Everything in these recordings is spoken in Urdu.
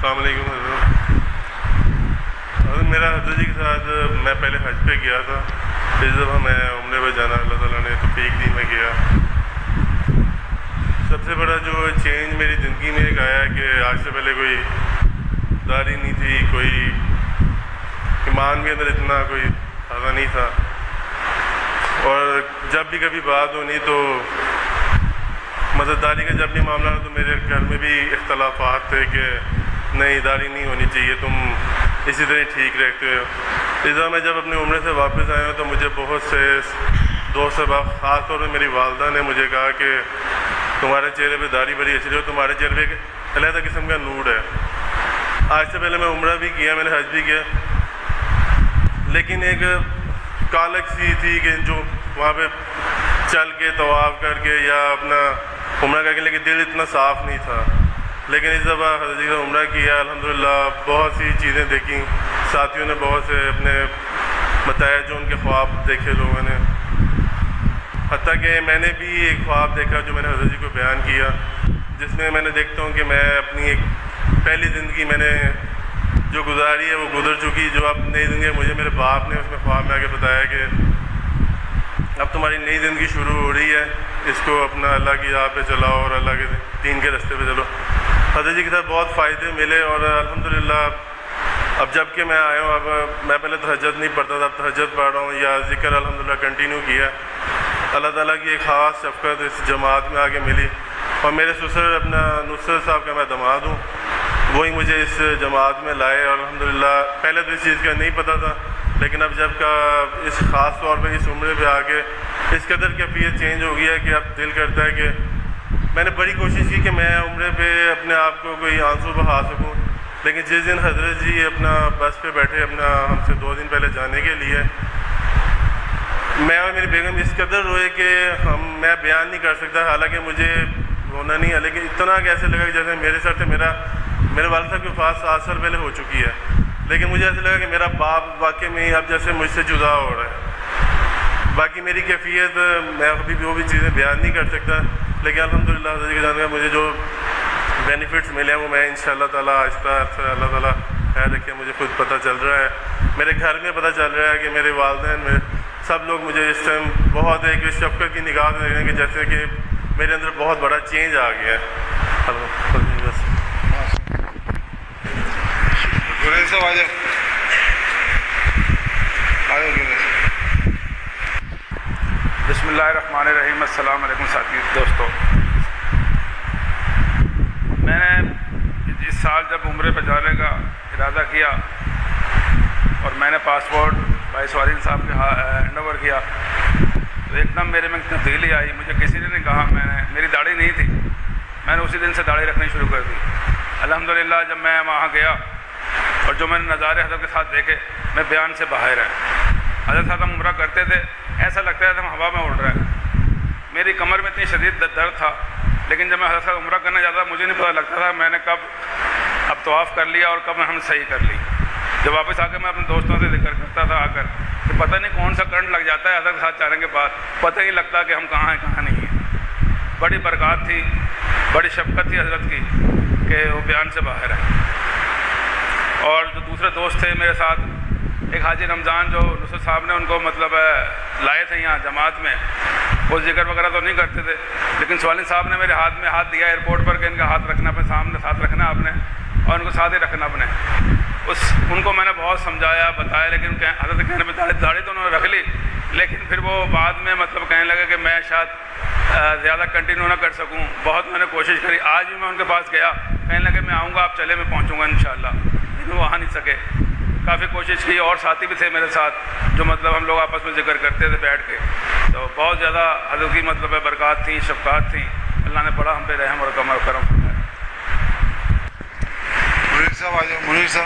السلام علیکم حضرت میرا حضرت جی کے ساتھ میں پہلے حج پہ گیا تھا. اس دفعہ میں عمرے پہ جانا اللہ تعالیٰ نے توفیق دی, میں گیا. سب سے بڑا جو چینج میری زندگی میں ایک آیا کہ آج سے پہلے کوئی داڑھی نہیں تھی, کوئی ایمان کے اندر اتنا کوئی تازہ نہیں تھا, اور جب بھی کبھی بات ہونی تو مطلب داڑھی کا جب بھی معاملہ تو میرے گھر میں بھی اختلافات تھے کہ نہیں داڑھی نہیں ہونی چاہیے, تم اسی طرح ٹھیک رہتے ہو. اس طرح میں جب اپنے عمرے سے واپس آیا ہوں تو مجھے بہت سے دوست احباب, خاص طور پہ میری والدہ نے مجھے کہا کہ تمہارے چہرے پہ داڑھی بڑی اچھی ہے, تمہارے چہرے پہ ایک علیحدہ قسم کا نور ہے. آج سے پہلے میں عمرہ بھی کیا, میں نے حج بھی کیا, لیکن ایک کالک سی تھی کہ جو وہاں پہ چل کے طواف کر کے یا اپنا عمرہ کر کے, لیکن دل اتنا صاف نہیں تھا. لیکن اس دفعہ حضرت جی کا عمرہ کیا, الحمدللہ بہت سی چیزیں دیکھیں, ساتھیوں نے بہت سے اپنے بتایا جو ان کے خواب دیکھے لوگوں نے, حتیٰ کہ میں نے بھی ایک خواب دیکھا جو میں نے حضرت جی کو بیان کیا, جس میں میں نے دیکھتا ہوں کہ میں اپنی ایک پہلی زندگی میں نے جو گزاری ہے وہ گزر چکی, جو اب نئی زندگی مجھے میرے باپ نے اس میں خواب میں آ کے بتایا کہ اب تمہاری نئی زندگی شروع ہو رہی ہے, اس کو اپنا اللہ کی راہ پہ چلاؤ اور اللہ کے دین کے راستے پہ چلو. حضرت جی کے ساتھ بہت فائدے ملے, اور الحمدللہ اب جب کہ میں آیا ہوں, اب میں پہلے تہجد نہیں پڑھتا تھا, اب تہجد پڑھ رہا ہوں, یا ذکر الحمدللہ کنٹینیو کیا. اللہ تعالیٰ کی ایک خاص شفقت اس جماعت میں آگے ملی, اور میرے سسر اپنا نصرت صاحب کا میں داماد ہوں, وہی مجھے اس جماعت میں لائے, اور الحمدللہ پہلے تو اس چیز کا نہیں پتہ تھا, لیکن اب جب کا اس خاص طور پہ اس عمرے پہ آ کے اس قدر کیفیت چینج ہو گیا ہے کہ اب دل کرتا ہے کہ میں نے بڑی کوشش کی کہ میں عمرے پہ اپنے آپ کو کوئی آنسو بہا سکوں, لیکن جس دن حضرت جی اپنا بس پہ بیٹھے اپنا ہم سے 2 دن پہلے جانے کے لیے, میں اور میری بیگم اس قدر روئے کہ میں بیان نہیں کر سکتا. حالانکہ مجھے رونا نہیں ہے, لیکن اتنا کیسے لگا کہ جیسے میرے ساتھ میرے والد صاحب کی وفات 7 سال پہلے ہو چکی ہے, لیکن مجھے ایسا لگا کہ میرا باپ واقعی میں اب جیسے مجھ سے جدا ہو رہا ہے. باقی میری کیفیت میں ابھی بھی وہ بھی چیزیں بیان نہیں کر سکتا, لیکن الحمدللہ حضرت جی کے جانے کا مجھے جو بینیفٹس ملے ہیں وہ میں انشاءاللہ تعالیٰ آہستہ آہستہ اللہ تعالیٰ خیر رکھے مجھے خود پتہ چل رہا ہے, میرے گھر میں پتہ چل رہا ہے کہ میرے والدین میں سب لوگ مجھے اس ٹائم بہت ایک شفقت کی نگاہ سے دیکھ رہے ہیں کہ جیسے کہ میرے اندر بہت بڑا چینج آ گیا ہے. بسم اللہ الرحمن الرحیم. السلام علیکم ساتھی دوستو. میں نے اس سال جب عمرے پہ جانے کا ارادہ کیا اور میں نے پاسپورٹ بھائی سوالین صاحب کے ہینڈ اوور کیا تو ایک دم میرے میں تبدیلی آئی. مجھے کسی نے نہیں کہا, میری داڑھی نہیں تھی, میں نے اسی دن سے داڑھی رکھنی شروع کر دی. الحمدللہ جب میں وہاں گیا اور جو میں نے نظارے حضرت کے ساتھ دیکھے میں بیان سے باہر ہے. حضرت صاحب ہم عمرہ کرتے تھے, ایسا لگتا ہے کہ ہم ہوا میں اڑ رہے ہیں. میری کمر میں اتنی شدید درد تھا, لیکن جب میں حضرت صاحب عمرہ کرنے جاتا مجھے نہیں پتہ لگتا تھا میں نے کب اب طواف کر لیا اور کب ہم نے صحیح کر لی. جب واپس آ کے میں اپنے دوستوں سے ذکر کرتا تھا آ کر کہ پتہ نہیں کون سا کرنٹ لگ جاتا ہے حضرت کے ساتھ جانے کے بعد, پتہ نہیں لگتا کہ ہم کہاں ہیں کہاں نہیں ہیں. بڑی برکات تھی, بڑی شفقت تھی حضرت کی کہ وہ بیان سے باہر ہے. اور جو دوسرے دوست تھے میرے ساتھ, ایک حاجی رمضان جو نصرت صاحب نے ان کو مطلب لائے تھے یہاں جماعت میں, وہ ذکر وغیرہ تو نہیں کرتے تھے, لیکن سوالین صاحب نے میرے ہاتھ میں ہاتھ دیا ایئرپورٹ پر کہ ان کا ہاتھ رکھنا اپنے سامنے, ساتھ رکھنا آپ نے, اور ان کو ساتھ ہی رکھنا اپنے. ان کو میں نے بہت سمجھایا بتایا, لیکن حضرت کہنے پہ داڑھی تو انہوں نے رکھ لی, لیکن پھر وہ بعد میں مطلب کہنے لگے کہ میں شاید زیادہ کنٹینیو نہ کر سکوں. بہت میں نے کوشش کری, آج بھی میں ان کے پاس گیا, کہنے لگے میں آؤں گا, آپ چلے میں پہنچوں گا انشاءاللہ, لیکن وہ آ نہیں سکے. کافی کوشش کی, اور ساتھی بھی تھے میرے ساتھ جو مطلب ہم لوگ آپس میں ذکر کرتے تھے بیٹھ کے, تو بہت زیادہ حضرت کی مطلب برکات تھیں, شفقات تھیں. اللہ نے بڑا ہم پہ رحم اور کرم فرمایا. منیر صاحب.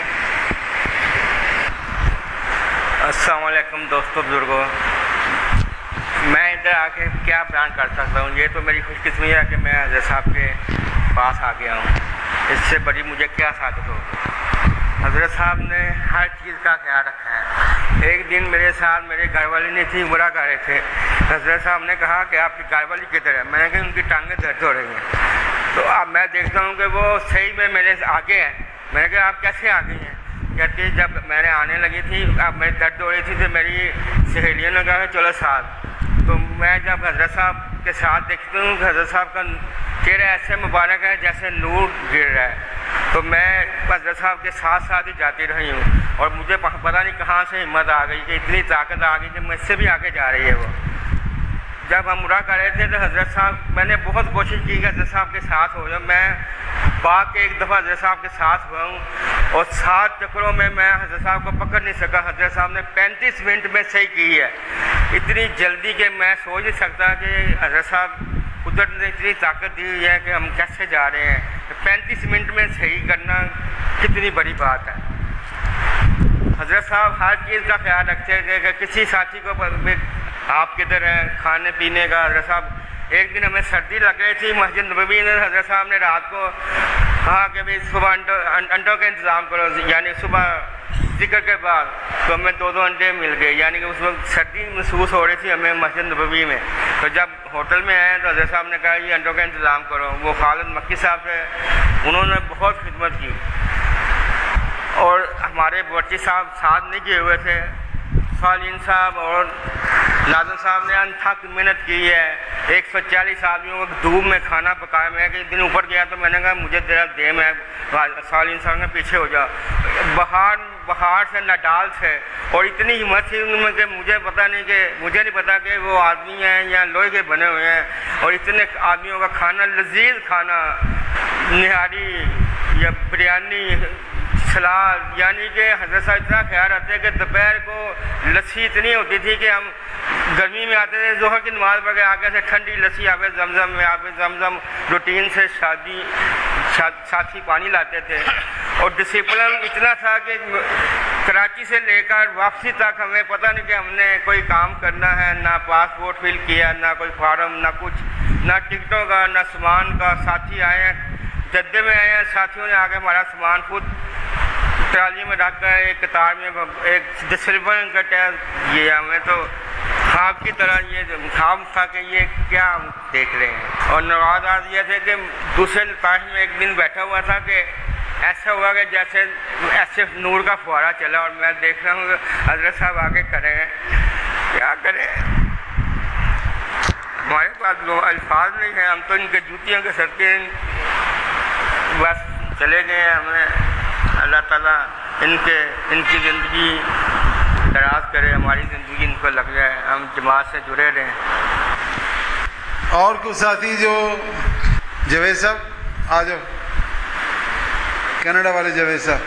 السلام علیکم دوستوں بزرگوں. میں ادھر آ کے کیا بیان کر سکتا ہوں, یہ تو میری خوش قسمتی ہے کہ میں حضرت صاحب کے پاس آ گیا ہوں, اس سے بڑی مجھے کیا سعادت ہو. حضرت صاحب نے ہر چیز کا خیال رکھا ہے. ایک دن میرے ساتھ میرے گھر والی نہیں تھی, عمرہ کر رہے تھے. حضرت صاحب نے کہا کہ آپ کی گھر والی کدھر ہے, میں نے کہا ان کی ٹانگیں درد ہو رہی ہیں. تو اب میں دیکھتا ہوں کہ وہ صحیح میں میرے آگے ہے, میں نے کہا آپ کیسے آ گئی ہیں؟ کہتی جب میں نے آنے لگی تھی اب میری درد ہو رہی تھی تو میری سہیلیوں نے کہا چلو ساتھ. تو میں جب حضرت صاحب کے ساتھ دیکھتی ہوں کہ حضرت صاحب کا چہرہ ایسے مبارک ہے جیسے نور گر رہا ہے. تو میں حضرت صاحب کے ساتھ ساتھ ہی جاتی رہی ہوں اور مجھے پتہ نہیں کہاں سے ہمت آ گئی کہ اتنی طاقت آ گئی کہ مجھ سے بھی آگے جا رہی ہے وہ. جب ہم عمرہ کر رہے تھے تو حضرت صاحب میں نے بہت کوشش کی کہ حضرت صاحب کے ساتھ ہو جاؤں. میں باغ کے ایک دفعہ حضرت صاحب کے ساتھ ہوا ہوں اور 7 چکروں میں حضرت صاحب کو پکڑ نہیں سکا. حضرت صاحب نے 35 منٹ میں صحیح کی ہے, اتنی جلدی کہ میں سوچ نہیں سکتا کہ حضرت صاحب قدرت نے اتنی طاقت دی ہوئی ہے کہ ہم کیسے جا رہے ہیں. 35 منٹ میں صحیح کرنا کتنی بڑی بات ہے. حضرت صاحب ہر چیز کا خیال رکھتے تھے کہ کسی ساتھی کو آپ کدھر ہیں, کھانے پینے کا. حضرت صاحب ایک دن ہمیں سردی لگ رہی تھی, مسجد نبوی میں حضرت صاحب نے رات کو کہا کہ بھائی صبح انڈوں کا انتظام کرو, یعنی صبح ذکر کے بعد. تو ہمیں 2 انڈے مل گئے, یعنی کہ اس وقت سردی محسوس ہو رہی تھی ہمیں مسجد نبوی میں. تو جب ہوٹل میں آئے تو حضرت صاحب نے کہا یہ انڈوں کا انتظام کرو. وہ خالد مکی صاحب تھے, انہوں نے بہت خدمت کی. اور ہمارے بورچی صاحب ساتھ نہیں کیے ہوئے تھے, صالحین صاحب اور ناظم صاحب نے انتھک محنت کی ہے. 140 آدمیوں کو دھوپ میں کھانا پکایا. میں ایک دن اوپر گیا تو میں نے کہا مجھے تیرا دیم ہے, صالحین صاحب کے پیچھے ہو جا. بہار سے نڈال تھے اور اتنی ہمت تھی ان میں کہ مجھے نہیں پتا کہ وہ آدمی ہیں یا لوہے کے بنے ہوئے ہیں. اور اتنے آدمیوں کا کھانا, لذیذ کھانا, نہاری یا بریانی, سلاد, یعنی کہ حضرت صاحب اتنا خیال رکھتے ہیں کہ دوپہر کو لسی اتنی ہوتی تھی کہ ہم گرمی میں آتے تھے, ظہر کی نماز پڑھ کے آگے سے ٹھنڈی لسی آب زمزم میں, آب زمزم روٹین سے ساتھی پانی لاتے تھے. اور ڈسپلن اتنا تھا کہ کراچی سے لے کر واپسی تک ہمیں پتہ نہیں کہ ہم نے کوئی کام کرنا ہے, نہ پاسپورٹ فل کیا, نہ کوئی فارم, نہ کچھ, نہ ٹکٹوں کا, نہ سامان کا. ساتھی آئے ہیں جدے میں آئے ہیں, ساتھیوں نے آ کے ہمارا سامان خود ٹرالی میں رکھ کر ایک قطار میں ایک ڈسپلن کٹا. یہ ہمیں تو خواب کی طرح یہ خواب تھا کہ یہ کیا ہم دیکھ رہے ہیں. اور نوازات یہ تھے کہ دوسرے لطاف میں ایک دن بیٹھا ہوا تھا کہ ایسا ہوا کہ جیسے ایسے نور کا فوارہ چلا اور میں دیکھ رہا ہوں کہ حضرت صاحب آگے کھڑے ہیں, کیا کریں, ہمارے پاس الفاظ نہیں ہیں. ہم تو ان کے جوتیوں کے صدقے بس چلے گئے ہیں. ہمیں اللہ تعالیٰ ان کی زندگی دراز کرے, ہماری زندگی ان کو لگ جائے, ہم جماعت سے جڑے رہیں. اور کچھ ساتھی جو جاوید صاحب آ جاؤ, کینیڈا والے جاوید صاحب.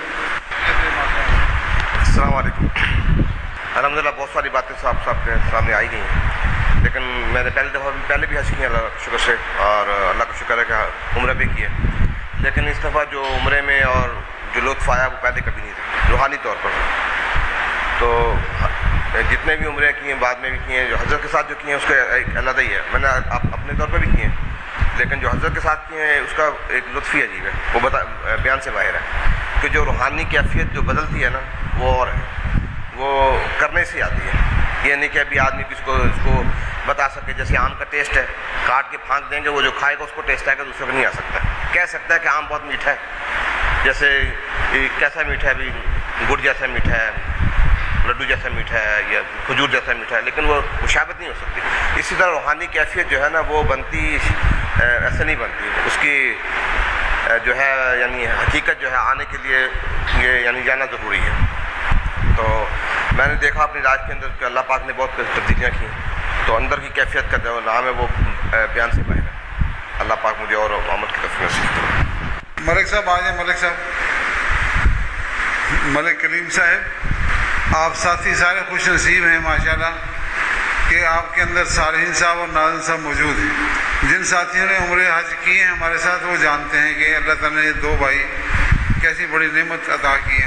السلام علیکم. الحمدللہ بہت ساری باتیں صاحب کے سامنے آئی گئی ہیں, لیکن میں نے پہلے بھی حج کیا اللہ کا شکر سے, اور اللہ کا شکر ہے کہ عمرہ بھی کیے. لیکن اس دفعہ جو عمرے میں اور جو لطف آیا وہ پہلے کبھی نہیں تھا روحانی طور پر. تو جتنے بھی عمرے کیے بعد میں بھی کیے, جو حضرت کے ساتھ جو کیے ہیں اس کا ایک علیحدہ ہی ہے. میں نے اپنے طور پہ بھی کیے ہیں, لیکن جو حضرت کے ساتھ کیے ہیں اس کا ایک لطف ہی عجیب ہے, وہ بیان سے باہر ہے. کہ جو روحانی کیفیت جو بدلتی ہے نا وہ اور ہے, وہ کرنے سے آتی ہے. یہ نہیں کہ ابھی آدمی اس کو بتا سکے. جیسے آم کا ٹیسٹ ہے, کاٹ کے پھینک دیں گے, وہ جو کھائے گا اس کو ٹیسٹ آئے گا, دوسرے کو نہیں آ سکتا. کہہ سکتا ہے کہ آم بہت میٹھا ہے, جیسے کیسا میٹھا ہے, ابھی گڑ جیسا میٹھا ہے, لڈو جیسا میٹھا ہے, یا کھجور جیسا میٹھا ہے, لیکن وہ مشابہت نہیں ہو سکتی. اسی طرح روحانی کیفیت جو ہے نا وہ بنتی ایسے نہیں بنتی. اس کی جو ہے یعنی حقیقت جو ہے آنے کے لیے یہ یعنی جانا ضروری ہے. تو میں نے دیکھا اپنی رات کے اندر کہ اللہ پاک نے بہت تبدیلیاں کی, تو اندر کی کیفیت کا جو نام ہے وہ بیان سے باہر ہے. اللہ پاک مجھے اور عمل کی طرف نصیب کرے. ملک صاحب آ جائیں. ملک صاحب, ملک کلیم صاحب, آپ ساتھی سارے خوش نصیب ہیں ماشاءاللہ کہ آپ کے اندر صالحین صاحب اور ناظم صاحب موجود ہیں. جن ساتھیوں نے عمرے حج کیے ہیں ہمارے ساتھ, وہ جانتے ہیں کہ اللہ تعالیٰ نے یہ 2 بھائی کیسی بڑی نعمت عطا کی ہے.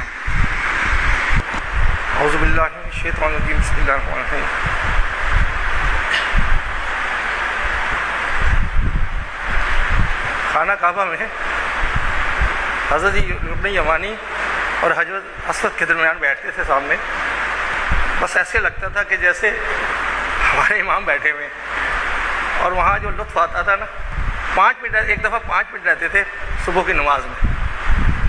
اعوذ باللہ من الشیطان الرجیم, بسم اللہ الرحمن الرحیم. خانہ کعبہ میں حضرت رکن یمانی اور حضرت اسود کے درمیان بیٹھتے تھے سامنے. بس ایسے لگتا تھا کہ جیسے ہمارے امام بیٹھے ہوئے, اور وہاں جو لطف آتا تھا نا, 5 منٹ, ایک دفعہ 5 منٹ رہتے تھے صبح کی نماز میں.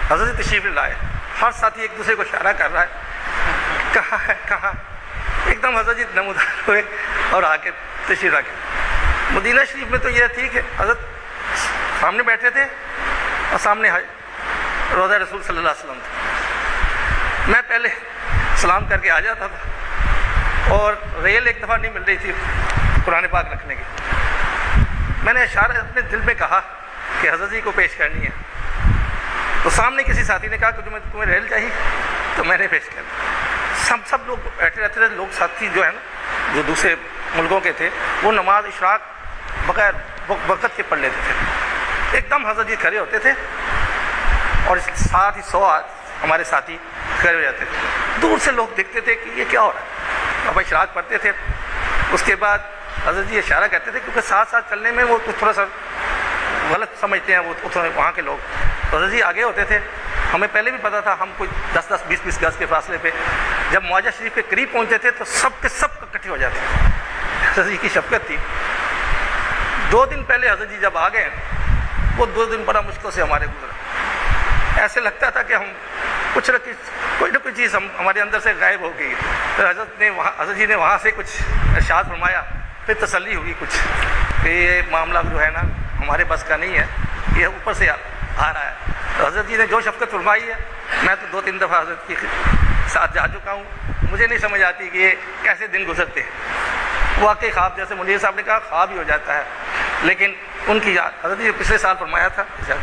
حضرت تشریف لائے، ہر ساتھی ایک دوسرے کو اشارہ کر رہا ہے، کہاں ہے کہاں. ایک دم حضرت جی نمودار ہوئے اور آ کے تشریف لا کے. مدینہ شریف میں تو یہ تھی کہ حضرت سامنے بیٹھے تھے اور سامنے روضہ رسول صلی اللہ علیہ وسلم تھا. میں پہلے سلام کر کے آ جاتا تھا اور ریل ایک دفعہ نہیں مل رہی تھی قرآن پاک رکھنے کی. میں نے اشارہ اپنے دل میں کہا کہ حضرت جی کو پیش کرنی ہے، تو سامنے کسی ساتھی نے کہا کہ تمہیں ریل چاہیے، تو میں نے پیش کر دی. سب لوگ بیٹھے رہتے تھے. لوگ ساتھی جو ہے نا جو دوسرے ملکوں کے تھے وہ نماز اشراق بغیر وقت کے پڑھ لیتے تھے. ایک دم حضرت جی کھڑے ہوتے تھے اور ساتھ ہی 100 ہمارے ساتھی کھڑے ہو جاتے تھے. دور سے لوگ دیکھتے تھے کہ یہ کیا ہو رہا ہے. اب اشراق پڑھتے تھے، اس کے بعد حضرت جی اشارہ کرتے تھے، کیونکہ ساتھ ساتھ چلنے میں وہ تھوڑا سا غلط سمجھتے ہیں وہ وہاں کے لوگ. حضرت جی آگے ہوتے تھے. ہمیں پہلے بھی پتا تھا ہم کوئی 10-10 20-20 گز کے فاصلے پہ جب معاہدہ شریف کے قریب پہنچتے تھے تو سب کے سب اکٹھے ہو جاتے تھے. حضرت جی کی شفقت تھی. 2 دن پہلے حضرت جی جب آ گئے وہ 2 دن بڑا مشکل سے ہمارے گزرا. ایسے لگتا تھا کہ ہم کوئی نہ کوئی چیز ہمارے اندر سے غائب ہو گئی. پھر حضرت جی نے وہاں سے کچھ ارشاد فرمایا، پھر تسلی ہوئی کچھ کہ یہ معاملہ جو ہے نا ہمارے بس کا نہیں ہے، یہ اوپر سے آ رہا ہے. حضرت جی نے جو شفقت فرمائی ہے، میں تو 2-3 دفعہ حضرت کے ساتھ جا چکا ہوں. مجھے نہیں سمجھ آتی کہ یہ کیسے دن گزرتے ہیں. واقعی خواب، جیسے منیر صاحب نے کہا، خواب ہی ہو جاتا ہے. لیکن ان کی یاد حضرت جی پچھلے سال فرمایا تھا،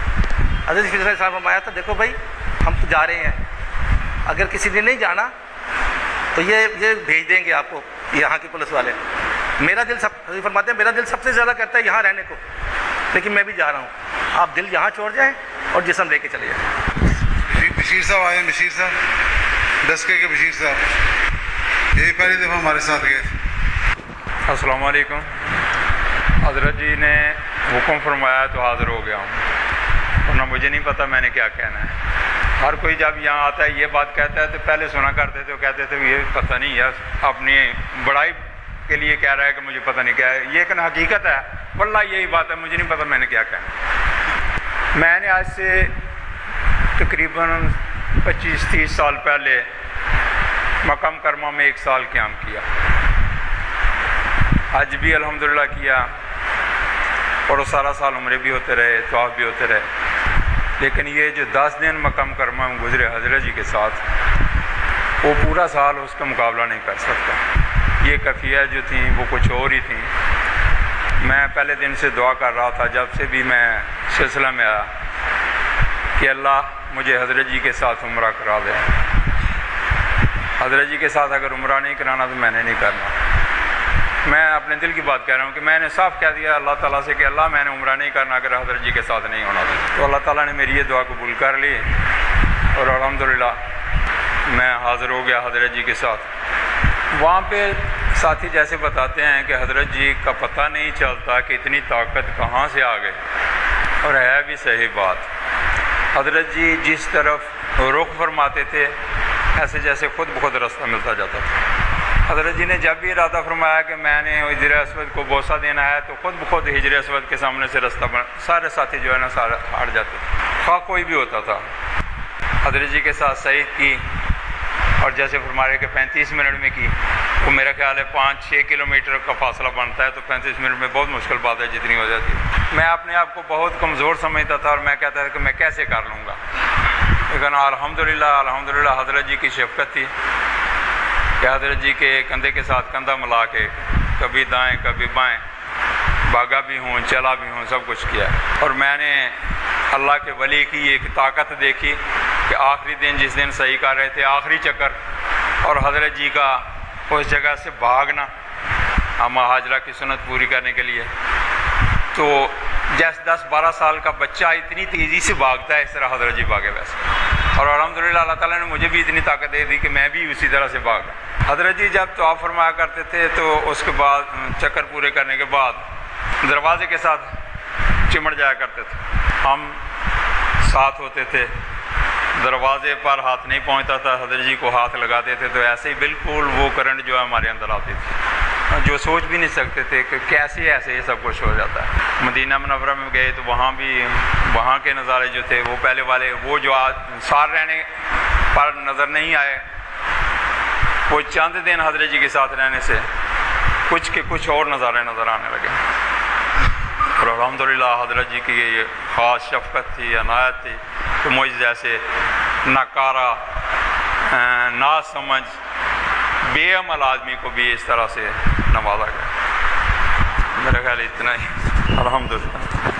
دیکھو بھائی ہم تو جا رہے ہیں، اگر کسی نے نہیں جانا تو یہ بھیج دیں گے آپ کو یہاں کی پولیس والے. میرا دل حضرت فرماتے ہیں میرا دل سب سے زیادہ کرتا ہے یہاں رہنے کو، لیکن میں بھی جا رہا ہوں. آپ دل یہاں چھوڑ جائیں اور جسم لے کے چلے جائیں. بشیر صاحب آئے، بشیر صاحب ڈسکے کے بشیر صاحب یہی پہلی دفعہ ہمارے ساتھ گئے. السلام علیکم. حضرت جی نے حکم فرمایا تو حاضر ہو گیا ہوں، ورنہ مجھے نہیں پتہ میں نے کیا کہنا ہے. ہر کوئی جب یہاں آتا ہے یہ بات کہتا ہے تو پہلے سنا کرتے تھے، کہتے تھے یہ پتہ نہیں ہے، اپنی بڑائی کے لیے کہہ رہا ہے کہ مجھے پتہ نہیں کیا ہے. یہ ایک حقیقت ہے، واللہ یہی بات ہے، مجھے نہیں پتہ میں نے کیا کہنا. میں نے آج سے تقریباً 25-30 سال پہلے مکہ مکرمہ میں 1 سال قیام کیا. حج بھی الحمدللہ کیا اور وہ سارا سال عمرے بھی ہوتے رہے، طواف بھی ہوتے رہے. لیکن یہ جو 10 دن مکہ مکرمہ میں گزرے حضرت جی کے ساتھ، وہ پورا سال اس کا مقابلہ نہیں کر سکتا. یہ کیفیت جو تھیں وہ کچھ اور ہی تھیں. میں پہلے دن سے دعا کر رہا تھا جب سے بھی میں سلسلہ میں آیا کہ اللہ مجھے حضرت جی کے ساتھ عمرہ کرا دے. حضرت جی کے ساتھ اگر عمرہ نہیں کرانا تو میں نے نہیں کرنا. میں اپنے دل کی بات کہہ رہا ہوں کہ میں نے صاف کہہ دیا اللہ تعالیٰ سے کہ اللہ میں نے عمرہ نہیں کرنا اگر حضرت جی کے ساتھ نہیں ہونا. تو اللہ تعالیٰ نے میری یہ دعا قبول کر لی اور الحمدللہ میں حاضر ہو گیا حضرت جی کے ساتھ. وہاں پہ ساتھی جیسے بتاتے ہیں کہ حضرت جی کا پتہ نہیں چلتا کہ اتنی طاقت کہاں سے آ گئی، اور ہے بھی صحیح بات. حضرت جی جس طرف رخ فرماتے تھے ایسے جیسے خود بخود راستہ ملتا جاتا تھا. حضرت جی نے جب بھی ارادہ فرمایا کہ میں نے حجر اسود کو بوسہ دینا ہے تو خود بخود حجر اسود کے سامنے سے راستہ سارے ساتھی جو ہے نا سارے ہٹ جاتے تھے، خواہ کوئی بھی ہوتا تھا. حضرت جی کے ساتھ سعید کی اور جیسے فرمایا کہ 35 منٹ میں کی، وہ میرا خیال ہے 5-6 کلومیٹر کا فاصلہ بنتا ہے تو 35 منٹ میں بہت مشکل بات ہے جتنی ہو جاتی ہے. میں اپنے آپ کو بہت کمزور سمجھتا تھا اور میں کہتا تھا کہ میں کیسے کر لوں گا. لیکن الحمدللہ حضرت جی کی شفقت تھی کہ حضرت جی کے کندھے کے ساتھ کندھا ملا کے کبھی دائیں کبھی بائیں بھاگا بھی ہوں چلا بھی ہوں سب کچھ کیا. اور میں نے اللہ کے ولی کی ایک طاقت دیکھی کہ آخری دن جس دن صحیح کر رہے تھے آخری چکر، اور حضرت جی کا اس جگہ سے بھاگنا اما حاجرہ کی سنت پوری کرنے کے لیے. تو جیسے 10-12 سال کا بچہ اتنی تیزی سے بھاگتا ہے اس طرح حضرت جی بھاگے ویسے. اور الحمدللہ اللہ تعالیٰ نے مجھے بھی اتنی طاقت دے دی کہ میں بھی اسی طرح سے بھاگا. حضرت جی جب طواف فرمایا کرتے تھے تو اس کے بعد چکر پورے کرنے کے بعد دروازے کے ساتھ چمٹ جایا کرتے تھے. ہم ساتھ ہوتے تھے، دروازے پر ہاتھ نہیں پہنچتا تھا، حضرت جی کو ہاتھ لگاتے تھے تو ایسے ہی بالکل وہ کرنٹ جو ہے ہمارے اندر آتی تھی. جو سوچ بھی نہیں سکتے تھے کہ کیسے ایسے یہ سب کچھ ہو جاتا ہے۔ مدینہ منورہ میں گئے تو وہاں کے نظارے جو تھے وہ پہلے والے وہ جو آج سال رہنے پر نظر نہیں آئے، وہ چند دن حضرت جی کے ساتھ رہنے سے کچھ اور نظارے نظر آنے لگے۔ اور الحمدللہ حضرت جی کی یہ خاص شفقت تھی، عنایت تھی کہ مجھ جیسے ناکارہ، نا سمجھ، بے عمل آدمی کو بھی اس طرح سے نوازا گیا۔ میرا خیال اتنا ہی، الحمدللہ۔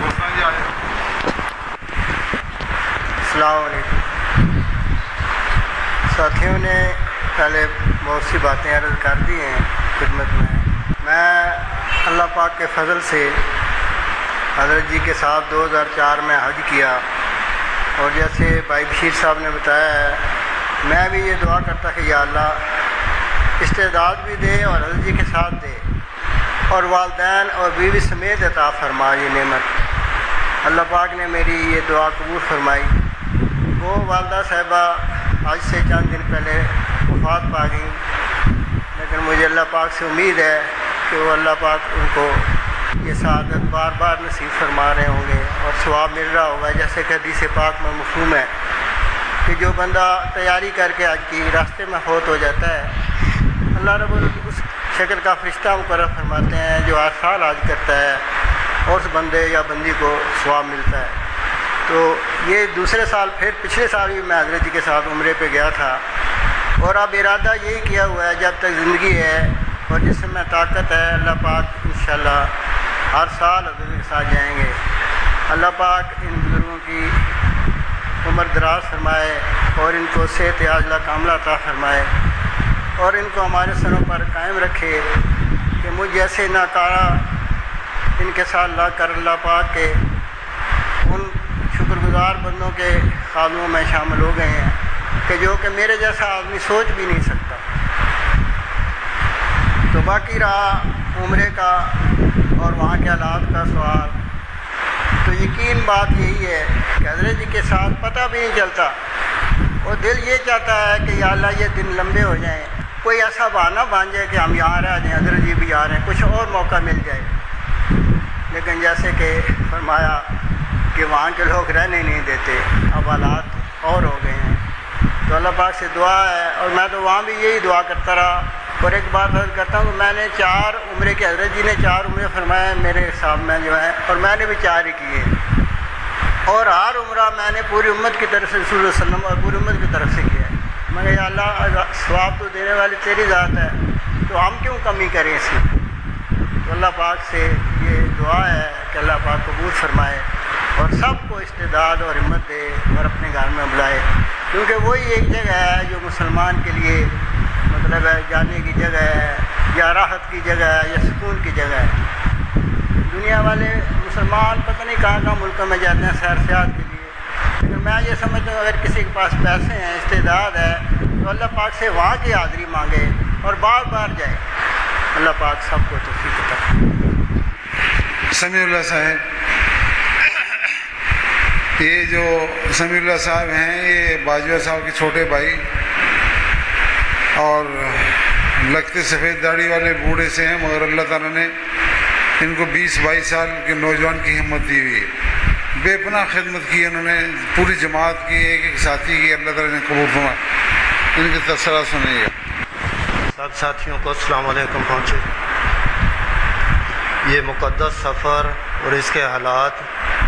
السلام علیکم۔ ساتھیوں نے پہلے بہت سی باتیں عرض کر دی ہیں خدمت میں اللہ پاک کے فضل سے حضرت جی کے ساتھ 2004 میں حج کیا، اور جیسے بھائی بشیر صاحب نے بتایا ہے، میں بھی یہ دعا کرتا کہ یا اللہ استعداد بھی دے اور حضرت جی کے ساتھ دے، اور والدین اور بیوی سمیت عطا فرما یہ نعمت۔ اللہ پاک نے میری یہ دعا قبول فرمائی۔ وہ والدہ صاحبہ آج سے چند دن پہلے وفات پا گئیں، لیکن مجھے اللہ پاک سے امید ہے کہ وہ اللہ پاک ان کو یہ سعادت بار بار نصیب فرما رہے ہوں گے اور ثواب مل رہا ہوگا، جیسے کہ حدیث پاک میں مفہوم ہے کہ جو بندہ تیاری کر کے آج کی راستے میں فوت ہو جاتا ہے، اللہ رب اس شکل کا فرشتہ مقرر فرماتے ہیں جو 8 سال حج کرتا ہے اور اس بندے یا بندی کو ثواب ملتا ہے۔ تو یہ دوسرے سال، پھر پچھلے سال بھی میں حضرت جی کے ساتھ عمرے پہ گیا تھا، اور اب ارادہ یہی کیا ہوا ہے جب تک زندگی ہے اور جسم میں طاقت ہے، اللہ پاک انشاءاللہ ہر سال حضرت کے ساتھ جائیں گے۔ اللہ پاک ان بزرگوں کی عمر دراز فرمائے اور ان کو صحت عاجلہ کاملہ عطا فرمائے، اور ان کو ہمارے سروں پر قائم رکھے کہ مجھ جیسے ناکارہ ان کے ساتھ لا کر اللہ پاک کے ان شکر گزار بندوں کے خادموں میں شامل ہو گئے ہیں کہ جو کہ میرے جیسا آدمی سوچ بھی نہیں سکتا۔ تو باقی رہا عمرے کا اور وہاں کے حالات کا سوال، تو یقین بات یہی ہے کہ حضرت جی کے ساتھ پتہ بھی نہیں چلتا، اور دل یہ چاہتا ہے کہ یا اللہ یہ دن لمبے ہو جائیں، کوئی ایسا بہانہ بن جائے کہ ہم یہاں رہ جائیں، حضرت جی بھی آ رہے ہیں، کچھ اور موقع مل جائے۔ لیکن جیسے کہ فرمایا کہ وہاں کے لوگ رہنے نہیں دیتے، اب حالات اور ہو گئے ہیں۔ تو اللہ پاک سے دعا ہے، اور میں تو وہاں بھی یہی دعا کرتا رہا۔ اور ایک بات عرض کرتا ہوں کہ میں نے 4 عمرے کے، حضرت جی نے 4 عمرے فرمائے میرے حساب میں جو ہے، اور میں نے بھی 4 ہی کیے، اور ہر عمرہ میں نے پوری امت کی طرف سے رسول اللہ صلی اللہ علیہ وسلم اور پوری امت کی طرف سے کیا ہے۔ میں کہ یا اللہ ثواب تو دینے والی تیری ذات ہے، تو ہم کیوں کمی کریں اس میں؟ تو اللہ پاک سے یہ دعا ہے کہ اللہ پاک قبول فرمائے اور سب کو استعداد اور ہمت دے اور اپنے گھر میں بلائے، کیونکہ وہی ایک جگہ ہے جو مسلمان کے لیے مطلب ہے جانے کی جگہ ہے، یا راحت کی جگہ ہے، یا سکون کی جگہ ہے۔ دنیا والے مسلمان پتہ نہیں کہاں کہاں ملکوں میں جاتے ہیں سیر سیاحت کے لیے، لیکن میں یہ سمجھتا ہوں اگر کسی کے پاس پیسے ہیں، استعداد ہے، تو اللہ پاک سے وہاں کی حاضری مانگے اور بار بار جائے۔ اللہ پاک سب کو توفیق عطا فرمائے۔ سمیع اللہ صاحب، یہ جو سمیع اللہ صاحب ہیں یہ باجوہ صاحب کے چھوٹے بھائی اور لگتے سفید داڑھی والے بوڑھے سے ہیں، مگر اللہ تعالیٰ نے ان کو 20-22 سال کے نوجوان کی ہمت دی ہوئی ہے، بے پناہ خدمت کی انہوں نے، پوری جماعت کی، ایک ایک ساتھی کی، اللہ تعالیٰ نے قبول فرمایا۔ ان کے تبصرہ سنیے گا۔ سب ساتھیوں کو السلام علیکم پہنچے۔ یہ مقدس سفر اور اس کے حالات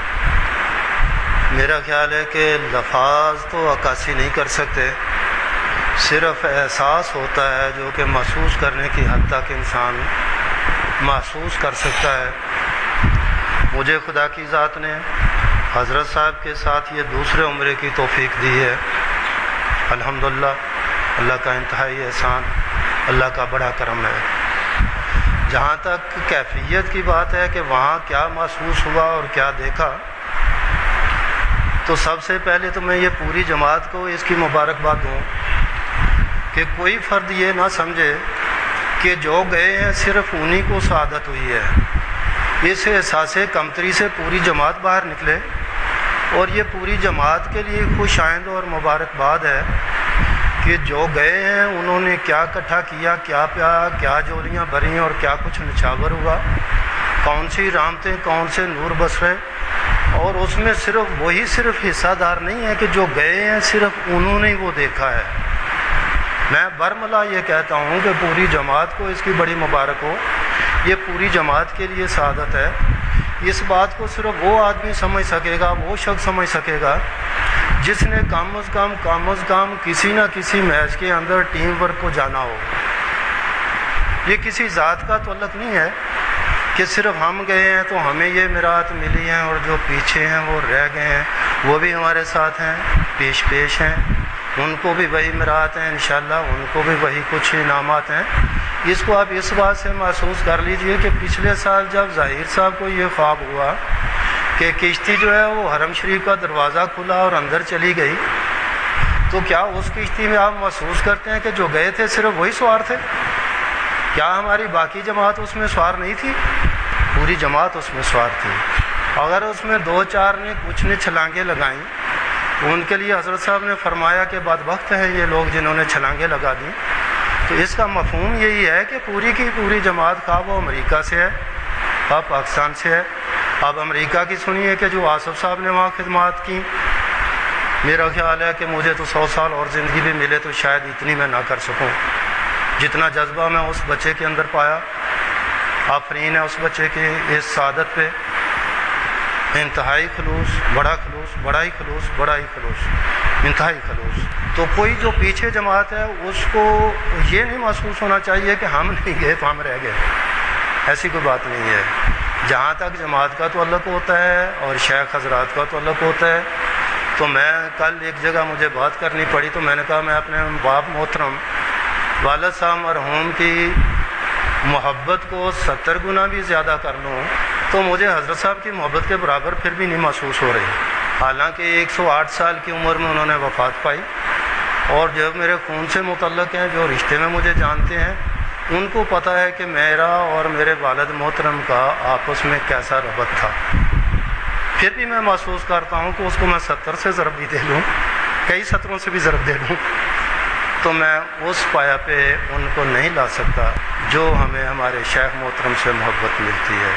میرا خیال ہے کہ لفاظ تو عکاسی نہیں کر سکتے، صرف احساس ہوتا ہے جو کہ محسوس کرنے کی حد تک انسان محسوس کر سکتا ہے۔ مجھے خدا کی ذات نے حضرت صاحب کے ساتھ یہ دوسرے عمرے کی توفیق دی ہے، الحمدللہ، اللہ کا انتہائی احسان، اللہ کا بڑا کرم ہے۔ جہاں تک کیفیت کی بات ہے کہ وہاں کیا محسوس ہوا اور کیا دیکھا، تو سب سے پہلے تو میں یہ پوری جماعت کو اس کی مبارکباد دوں کہ کوئی فرد یہ نہ سمجھے کہ جو گئے ہیں صرف انہی کو سعادت ہوئی ہے۔ اس احساس کمتری سے پوری جماعت باہر نکلے، اور یہ پوری جماعت کے لیے خوش آئند اور مبارکباد ہے کہ جو گئے ہیں انہوں نے کیا اکٹھا کیا، کیا پیا، کیا جولیاں بھریں اور کیا کچھ نچھاور ہوا، کون سی رحمتیں، کون سے نور بس رہے. اور اس میں صرف حصہ دار نہیں ہے کہ جو گئے ہیں صرف انہوں نے وہ دیکھا ہے. میں برملا یہ کہتا ہوں کہ پوری جماعت کو اس کی بڑی مبارک ہو. یہ پوری جماعت کے لیے سعادت ہے. اس بات کو صرف وہ آدمی سمجھ سکے گا، وہ شخص سمجھ سکے گا جس نے کم از کم کسی نہ کسی میچ کے اندر ٹیم ورک کو جانا ہو. یہ کسی ذات کا تعلق نہیں ہے کہ صرف ہم گئے ہیں تو ہمیں یہ میراث ملی ہیں اور جو پیچھے ہیں وہ رہ گئے ہیں وہ بھی ہمارے ساتھ ہیں، پیش ہیں، ان کو بھی وہی میراث ہیں انشاءاللہ، ان کو بھی وہی کچھ انعامات ہیں. اس کو آپ اس بات سے محسوس کر لیجئے کہ پچھلے سال جب ظاہر صاحب کو یہ خواب ہوا کہ کشتی جو ہے وہ حرم شریف کا دروازہ کھلا اور اندر چلی گئی، تو کیا اس کشتی میں آپ محسوس کرتے ہیں کہ جو گئے تھے صرف وہی سوار تھے؟ کیا ہماری باقی جماعت اس میں سوار نہیں تھی؟ پوری جماعت اس میں سوار تھی. اگر اس میں 2-4 نے کچھ نے چھلانگیں لگائیں تو ان کے لیے حضرت صاحب نے فرمایا کہ بدبخت ہیں یہ لوگ جنہوں نے چھلانگیں لگا دیں. تو اس کا مفہوم یہی ہے کہ پوری کی پوری جماعت خواہ وہ امریکہ سے ہے، خواہ پاکستان سے ہے. اب امریکہ کی سنیے کہ جو آصف صاحب نے وہاں خدمات کی، میرا خیال ہے کہ مجھے تو 100 سال اور زندگی بھی ملے تو شاید اتنی میں نہ کر سکوں جتنا جذبہ میں اس بچے کے اندر پایا. آفرین ہے اس بچے کے اس سعادت پہ. انتہائی خلوص، بڑا ہی خلوص، انتہائی خلوص. تو کوئی جو پیچھے جماعت ہے اس کو یہ نہیں محسوس ہونا چاہیے کہ ہم نہیں گئے تو ہم رہ گئے. ایسی کوئی بات نہیں ہے. جہاں تک جماعت کا تعلق ہوتا ہے اور شیخ حضرات کا تعلق ہوتا ہے، تو میں کل ایک جگہ مجھے بات کرنی پڑی تو میں نے کہا میں اپنے باپ محترم والد صاحب مرحوم کی محبت کو 70 گنا بھی زیادہ کر لوں تو مجھے حضرت صاحب کی محبت کے برابر پھر بھی نہیں محسوس ہو رہی. حالانکہ 108 سال کی عمر میں انہوں نے وفات پائی، اور جو میرے خون سے متعلق ہیں، جو رشتے میں مجھے جانتے ہیں، ان کو پتہ ہے کہ میرا اور میرے والد محترم کا آپس میں کیسا ربط تھا. پھر بھی میں محسوس کرتا ہوں کہ اس کو میں 70 سے ضرب بھی دے لوں، کئی 70 سے بھی ضرب دے لوں، تو میں اس پایا پہ ان کو نہیں لا سکتا جو ہمیں ہمارے شیخ محترم سے محبت ملتی ہے.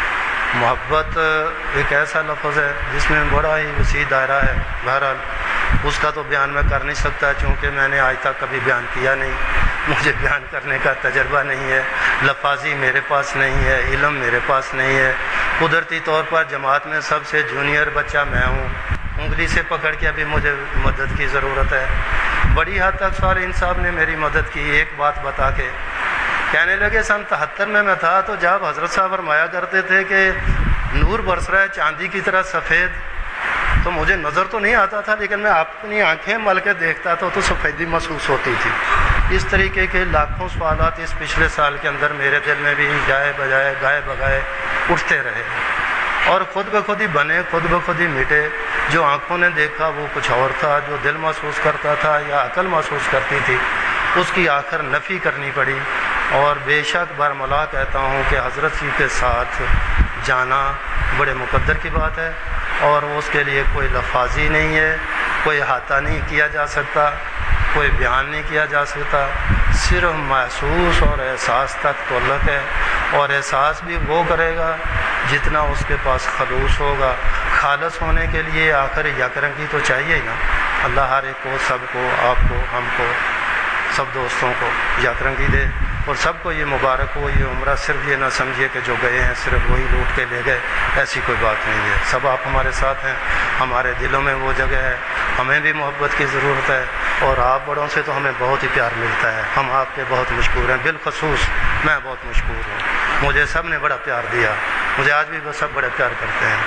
محبت ایک ایسا لفظ ہے جس میں بڑا ہی وسیع دائرہ ہے. بہرحال اس کا تو بیان میں کر نہیں سکتا چونکہ میں نے آج تک کبھی بیان کیا نہیں، مجھے بیان کرنے کا تجربہ نہیں ہے، لفاظی میرے پاس نہیں ہے، علم میرے پاس نہیں ہے. قدرتی طور پر جماعت میں سب سے جونیئر بچہ میں ہوں، انگلی سے پکڑ کے ابھی مجھے مدد کی ضرورت ہے. بڑی حد تک سارے صاحب نے میری مدد کی. ایک بات بتا کے کہنے لگے سن 73 میں تھا تو جب حضرت صاحب فرمایا کرتے تھے کہ نور برس رہا ہے چاندی کی طرح سفید، تو مجھے نظر تو نہیں آتا تھا لیکن میں اپنی آنکھیں مل کے دیکھتا تھا تو سفیدی محسوس ہوتی تھی. اس طریقے کے لاکھوں سوالات اس پچھلے سال کے اندر میرے دل میں بھی گائے بگائے اٹھتے رہے اور خود بخود ہی بنے، خود بخود ہی مٹے. جو آنکھوں نے دیکھا وہ کچھ اور تھا، جو دل محسوس کرتا تھا یا عقل محسوس کرتی تھی اس کی آخر نفی کرنی پڑی. اور بے شک برملا کہتا ہوں کہ حضرت جی کے ساتھ جانا بڑے مقدر کی بات ہے اور اس کے لیے کوئی لفاظی نہیں ہے، کوئی احاطہ نہیں کیا جا سکتا، کوئی بیان نہیں کیا جا سکتا. صرف محسوس اور احساس تک تعلق ہے، اور احساس بھی وہ کرے گا جتنا اس کے پاس خلوص ہوگا. خالص ہونے کے لیے آخر یکرنگی تو چاہیے ہی نا. اللہ ہر ایک کو، سب کو، آپ کو، ہم کو، سب دوستوں کو یکرنگی دے اور سب کو یہ مبارک ہو. یہ عمرہ صرف یہ نہ سمجھیے کہ جو گئے ہیں صرف وہی لوٹ کے لے گئے، ایسی کوئی بات نہیں ہے. سب آپ ہمارے ساتھ ہیں، ہمارے دلوں میں وہ جگہ ہے. ہمیں بھی محبت کی ضرورت ہے اور آپ بڑوں سے تو ہمیں بہت ہی پیار ملتا ہے. ہم آپ کے بہت مشکور ہیں، بالخصوص میں بہت مشکور ہوں. مجھے سب نے بڑا پیار دیا، مجھے آج بھی سب بڑے پیار کرتے ہیں.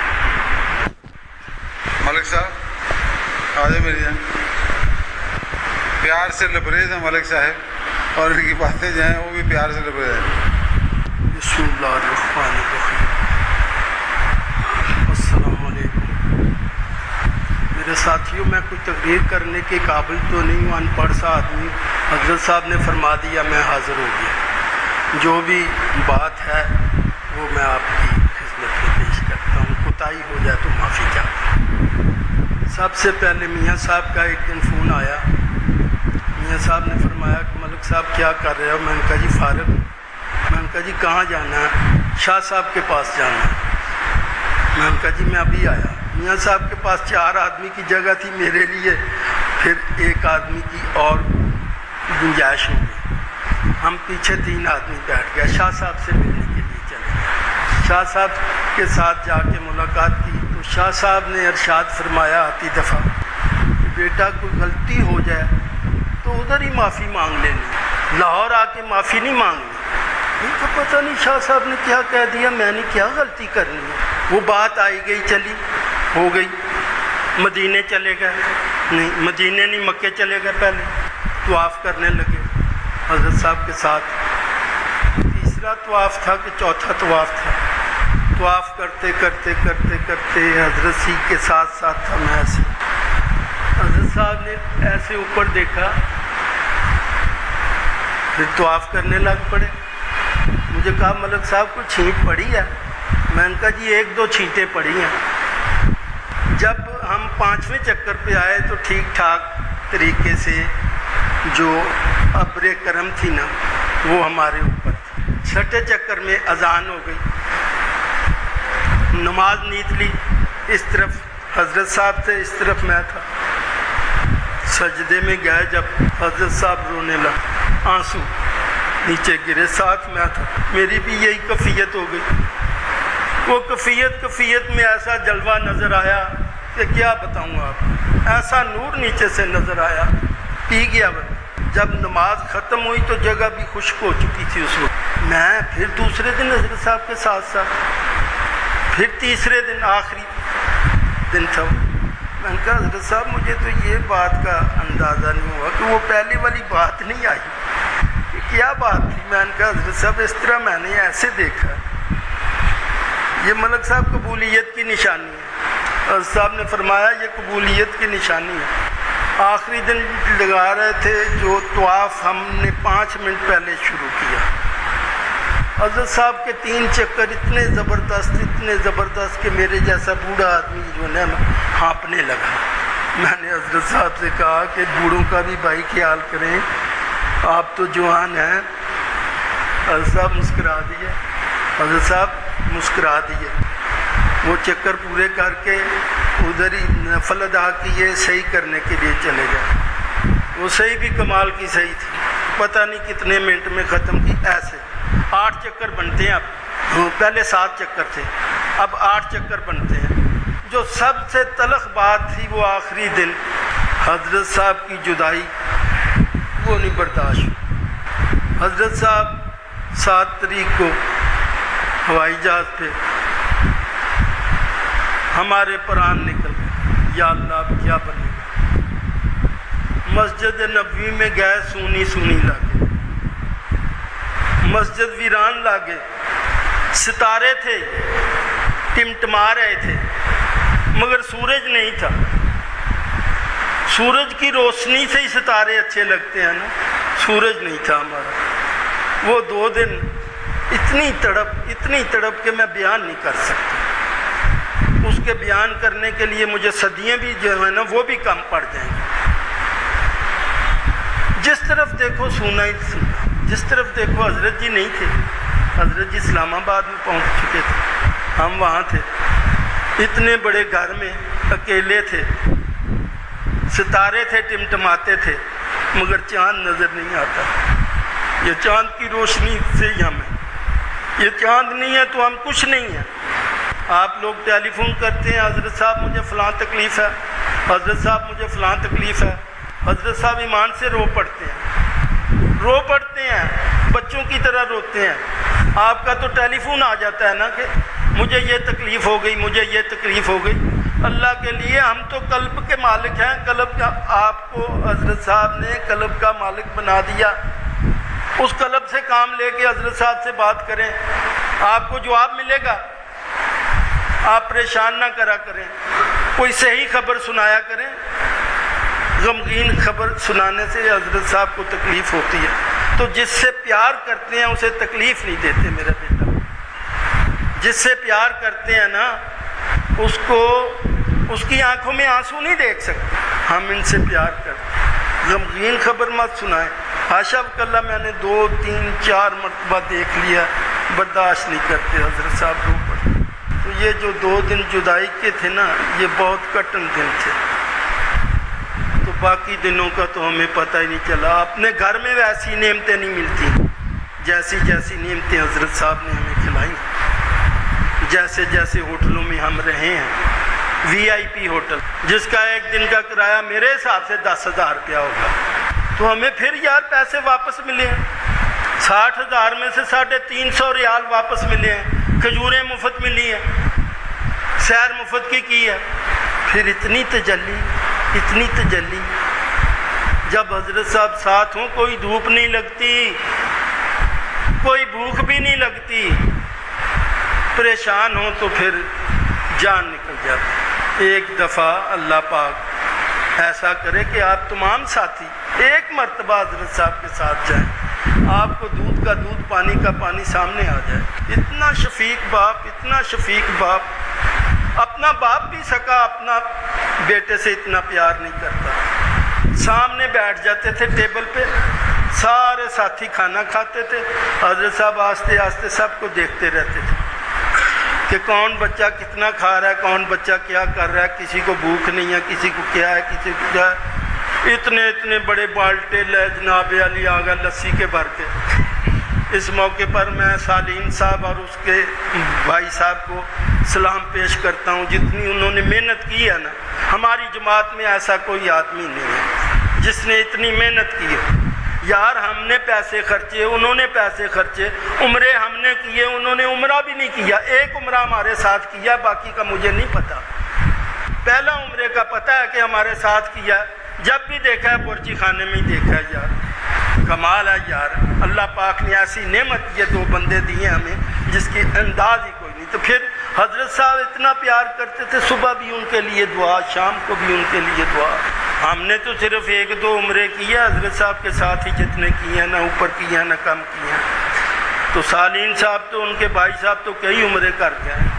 ملک صاحب آج میری جان پیار سے لبریز ہیں ملک صاحب، اور ان کی باتیں جو ہیں وہ بھی پیار سے لبریز ہیں. بسم اللہ الرحمن الرحیم. السلام علیکم. میرے ساتھیوں، میں کوئی تقریر کرنے کے قابل تو نہیں ہوں، ان پڑھ سا آدمی. حضرت صاحب نے فرما دیا، میں حاضر ہو گیا. جو بھی بات ہے وہ میں آپ کی خدمت میں پیش کرتا ہوں. کوتاہی ہو جائے تو معافی چاہتا ہوں. سب سے پہلے میاں صاحب کا ایک دن فون آیا. میاں صاحب نے فرمایا کہ ملک صاحب کیا کر رہے ہو؟ میں نے کہا جی فارغ ہوں۔ میں نے کہا جی کہاں جانا ہے؟ شاہ صاحب کے پاس جانا ہے۔ میں نے کہا جی میں ابھی آیا۔ میاں صاحب کے پاس 4 آدمی کی جگہ تھی میرے لیے، پھر 1 آدمی کی اور گنجائش ہو گئی، ہم پیچھے 3 آدمی بیٹھ گئے۔ شاہ صاحب سے ملنے کے لیے چلے گئے۔ شاہ صاحب کے ساتھ جا کے ملاقات کی تو شاہ صاحب نے ارشاد فرمایا آتی دفعہ کہ بیٹا کوئی غلطی ہو جائے تو ادھر ہی معافی مانگ لینی، لاہور آ کے معافی نہیں مانگنی۔ ان کو پتہ نہیں شاہ صاحب نے کیا کہہ دیا، میں نے کیا غلطی کرنی ہے۔ وہ بات آئی گئی چلی ہو گئی، مدینے چلے گئے، نہیں مدینے نہیں مکے چلے گئے، پہلے طواف کرنے لگے حضرت صاحب کے ساتھ۔ تیسرا طواف تھا کہ چوتھا طواف تھا، طواف کرتے کرتے کرتے کرتے حضرت سی کے ساتھ ساتھ تھا میں ایسے، حضرت صاحب نے ایسے اوپر دیکھا، پھر طواف کرنے لگ پڑے۔ مجھے کہا ملک صاحب کوئی چھینٹ پڑی ہے؟ میں نے کہا جی 1-2 چھینٹیں پڑی ہیں۔ جب ہم 5ویں چکر پہ آئے تو ٹھیک ٹھاک طریقے سے جو ابر کرم تھی نا وہ ہمارے اوپر تھی۔ 6ٹھے چکر میں اذان ہو گئی، نماز نیت لی، اس طرف حضرت صاحب تھے، اس طرف میں تھا۔ سجدے میں گئے جب حضرت صاحب رونے لگے، آنسو نیچے گرے، ساتھ میں تھا، میری بھی یہی کیفیت ہو گئی۔ وہ کیفیت میں ایسا جلوہ نظر آیا کہ کیا بتاؤں آپ، ایسا نور نیچے سے نظر آیا، پی گیا وہ۔ جب نماز ختم ہوئی تو جگہ بھی خشک ہو چکی تھی اس وقت۔ میں پھر دوسرے دن حضرت صاحب کے ساتھ ساتھ، پھر تیسرے دن آخری دن تھا۔ میں نے کہا حضرت صاحب مجھے تو یہ بات کا اندازہ نہیں ہوا کہ وہ پہلی والی بات نہیں آئی، کہ کیا بات تھی۔ میں نے کہا حضرت صاحب اس طرح میں نے ایسے دیکھا، یہ ملک صاحب قبولیت کی نشانی ہے۔ حضرت صاحب نے فرمایا یہ قبولیت کی نشانی ہے۔ آخری دن لگا رہے تھے جو طواف ہم نے 5 منٹ پہلے شروع کیا، حضرت صاحب کے 3 چکر اتنے زبردست کہ میرے جیسا بوڑھا آدمی جو ہے نا ہانپنے لگا۔ میں نے حضرت صاحب سے کہا کہ بوڑھوں کا بھی بھائی خیال کریں، آپ تو جوان ہیں۔ حضرت صاحب مسکرا دیے، حضرت صاحب مسکرا دیے۔ وہ چکر پورے کر کے ادھر ہی نفل ادا کیے، صحیح کرنے کے لیے چلے گئے۔ وہ صحیح بھی کمال کی صحیح تھی، پتہ نہیں کتنے منٹ میں ختم کی۔ ایسے 8 چکر بنتے ہیں، اب پہلے 7 چکر تھے، اب 8 چکر بنتے ہیں۔ جو سب سے تلخ بات تھی وہ آخری دن حضرت صاحب کی جدائی، وہ نہیں برداشت ہوئی۔ حضرت صاحب 7 تاریخ کو ہوائی جہاز پہ ہمارے پران نکل گئے، یا اللہ اب کیا بنے گا۔ مسجد نبوی میں گئے، سونی لگے، مسجد ویران لگے، ستارے تھے ٹمٹما رہے تھے مگر سورج نہیں تھا۔ سورج کی روشنی سے ہی ستارے اچھے لگتے ہیں نا، سورج نہیں تھا ہمارا۔ وہ 2 دن اتنی تڑپ کہ میں بیان نہیں کر سکتا۔ اس کے بیان کرنے کے لیے مجھے صدیاں بھی جو ہے نا وہ بھی کم پڑ جائیں گی۔ جس طرف دیکھو سونا ہی سونا، جس طرف دیکھو حضرت جی نہیں تھے، حضرت جی اسلام آباد میں پہنچ چکے تھے، ہم وہاں تھے، اتنے بڑے گھر میں اکیلے تھے، ستارے تھے ٹمٹماتے تھے مگر چاند نظر نہیں آتا۔ یہ چاند کی روشنی سے ہی ہم ہیں، یہ چاند نہیں ہے تو ہم کچھ نہیں ہیں۔ آپ لوگ ٹیلی فون کرتے ہیں، حضرت صاحب مجھے فلاں تکلیف ہے، حضرت صاحب مجھے فلاں تکلیف ہے، حضرت صاحب ایمان سے رو پڑتے ہیں، بچوں کی طرح روتے ہیں۔ آپ کا تو ٹیلی فون آ جاتا ہے نا کہ مجھے یہ تکلیف ہو گئی، مجھے یہ تکلیف ہو گئی۔ اللہ کے لیے ہم تو قلب کے مالک ہیں، قلب کا آپ کو حضرت صاحب نے قلب کا مالک بنا دیا۔ اس قلب سے کام لے کے حضرت صاحب سے بات کریں، آپ کو جواب ملے گا۔ آپ پریشان نہ کرا کریں، کوئی صحیح خبر سنایا کریں۔ غمگین خبر سنانے سے حضرت صاحب کو تکلیف ہوتی ہے، تو جس سے پیار کرتے ہیں اسے تکلیف نہیں دیتے میرا بیٹا۔ جس سے پیار کرتے ہیں نا اس کو، اس کی آنکھوں میں آنسو نہیں دیکھ سکتے۔ ہم ان سے پیار کرتے ہیں، غمگین خبر مت سنائیں. حاشا کلّا میں نے 2 3 4 مرتبہ دیکھ لیا, برداشت نہیں کرتے حضرت صاحب رو پڑے. تو یہ جو 2 دن جدائی کے تھے نا, یہ بہت کٹن دن تھے. تو باقی دنوں کا تو ہمیں پتہ ہی نہیں چلا. اپنے گھر میں ویسی نعمتیں نہیں ملتی جیسی نعمتیں حضرت صاحب نے ہمیں کھلائی. جیسے ہوٹلوں میں ہم رہے ہیں, VIP ہوٹل جس کا ایک دن کا کرایہ میرے حساب سے 10,000 روپیہ ہوگا, تو ہمیں پھر یار پیسے واپس ملے ہیں. 60,000 میں سے 350 ریال واپس ملے ہیں. کھجوریں مفت ملی ہیں, سیر مفت کی ہے. پھر اتنی تجلی جب حضرت صاحب ساتھ ہوں, کوئی دھوپ نہیں لگتی, کوئی بھوک بھی نہیں لگتی. پریشان ہوں تو پھر جان نکل جاتی. ایک دفعہ اللہ پاک ایسا کرے کہ آپ تمام ساتھی ایک مرتبہ حضرت صاحب کے ساتھ جائیں, آپ کو دودھ کا دودھ, پانی کا پانی سامنے آ جائے. اتنا شفیق باپ, اپنا باپ بھی سکا اپنا بیٹے سے اتنا پیار نہیں کرتا. سامنے بیٹھ جاتے تھے ٹیبل پہ, سارے ساتھی کھانا کھاتے تھے, حضرت صاحب آہستہ آہستہ سب کو دیکھتے رہتے تھے کہ کون بچہ کتنا کھا رہا ہے, کون بچہ کیا کر رہا ہے, کسی کو بھوک نہیں ہے, کسی کو کیا ہے, کسی کو کیا ہے. اتنے بڑے بالٹے لے جناب علی آگا لسی کے بھر کے. اس موقع پر میں سالین صاحب اور اس کے بھائی صاحب کو سلام پیش کرتا ہوں. جتنی انہوں نے محنت کی ہے نا, ہماری جماعت میں ایسا کوئی آدمی نہیں ہے جس نے اتنی محنت کی ہے. یار ہم نے پیسے خرچے, انہوں نے پیسے خرچے, عمرے ہم نے کیے, انہوں نے عمرہ بھی نہیں کیا. ایک عمرہ ہمارے ساتھ کیا, باقی کا مجھے نہیں پتا. پہلا عمرے کا پتہ ہے کہ ہمارے ساتھ کیا, جب بھی دیکھا ہے برچی خانے میں ہی دیکھا ہے. یار کمال ہے یار, اللہ پاک نے ایسی نعمت یہ 2 بندے دیے ہمیں جس کی انداز ہی کوئی نہیں. تو پھر حضرت صاحب اتنا پیار کرتے تھے, صبح بھی ان کے لیے دعا, شام کو بھی ان کے لیے دعا. ہم نے تو صرف 1-2 عمرے کیے حضرت صاحب کے ساتھ ہی, جتنے کیے ہیں, نہ اوپر کیے ہیں نہ کم کیے ہیں. تو سالین صاحب تو ان کے بھائی صاحب تو کئی عمرے کر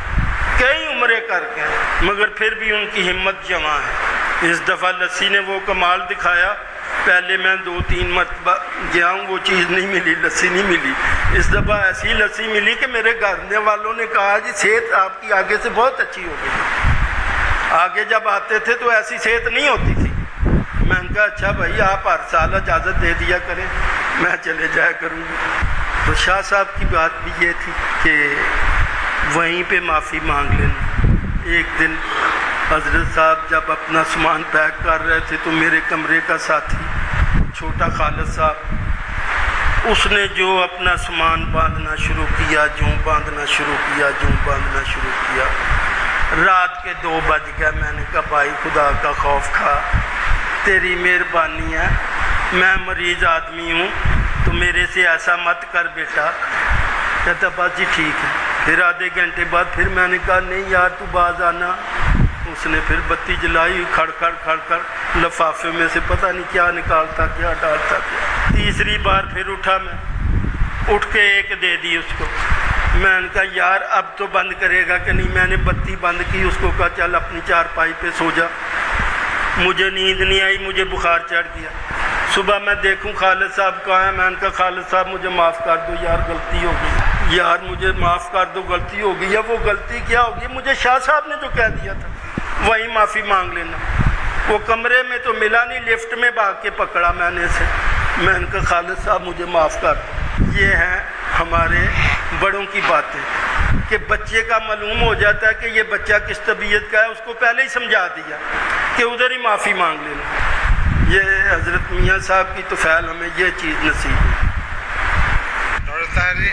گئے, مگر پھر بھی ان کی ہمت جمع ہے. اس دفعہ لسی نے وہ کمال دکھایا. پہلے میں 2-3 مرتبہ گیا ہوں, وہ چیز نہیں ملی, لسی نہیں ملی. اس دفعہ ایسی لسی ملی کہ میرے گھر والوں نے کہا جی صحت آپ کی آگے سے بہت اچھی ہو گئی. آگے جب آتے تھے تو ایسی صحت نہیں ہوتی تھی. میں نے کہا اچھا بھائی آپ ہر سال اجازت دے دیا کریں, میں چلے جایا کروں گا. تو شاہ صاحب کی بات بھی یہ تھی کہ وہیں پہ معافی مانگ لینا. ایک دن حضرت صاحب جب اپنا سامان پیک کر رہے تھے تو میرے کمرے کا ساتھی چھوٹا خالد صاحب, اس نے جو اپنا سامان باندھنا شروع کیا, باندھنا شروع کیا, رات کے 2 بج گئے. میں نے کہا بھائی خدا کا خوف کھا, تیری مہربانی ہے, میں مریض آدمی ہوں تو میرے سے ایسا مت کر بیٹا. کہتا بس جی ٹھیک ہے. پھر آدھے گھنٹے بعد پھر میں نے کہا نہیں یار تو باز آنا. اس نے پھر بتی جلائی, کھڑ کھڑ لفافے میں سے پتہ نہیں کیا نکالتا کیا ڈالتا کیا. تیسری بار پھر اٹھا, میں اٹھ کے 1 دے دی اس کو. میں نے کہا یار اب تو بند کرے گا کہ نہیں. میں نے بتی بند کی, اس کو کہا چل اپنی چارپائی پہ سو جا. مجھے نیند نہیں آئی, مجھے بخار چڑھ گیا. صبح میں دیکھوں خالد صاحب کہاں ہے. میں نے کہا خالد صاحب مجھے معاف کر دو یار, غلطی ہو گئی یار, مجھے معاف کر دو, غلطی ہو گئی. یا وہ غلطی کیا ہوگی, مجھے شاہ صاحب نے جو کہہ دیا تھا وہی معافی مانگ لینا. وہ کمرے میں تو ملا نہیں, لفٹ میں بھاگ کے پکڑا میں نے اسے. میں نے کہا خالد صاحب مجھے معاف کر دو. یہ ہیں ہمارے بڑوں کی باتیں کہ بچے کا معلوم ہو جاتا ہے کہ یہ بچہ کس طبیعت کا ہے, اس کو پہلے ہی سمجھا دیا کہ ادھر ہی معافی مانگ لینا. یہ حضرت میاں صاحب کی توفیل ہمیں یہ چیز نصیب ہے. ڈاکٹر طاہر جی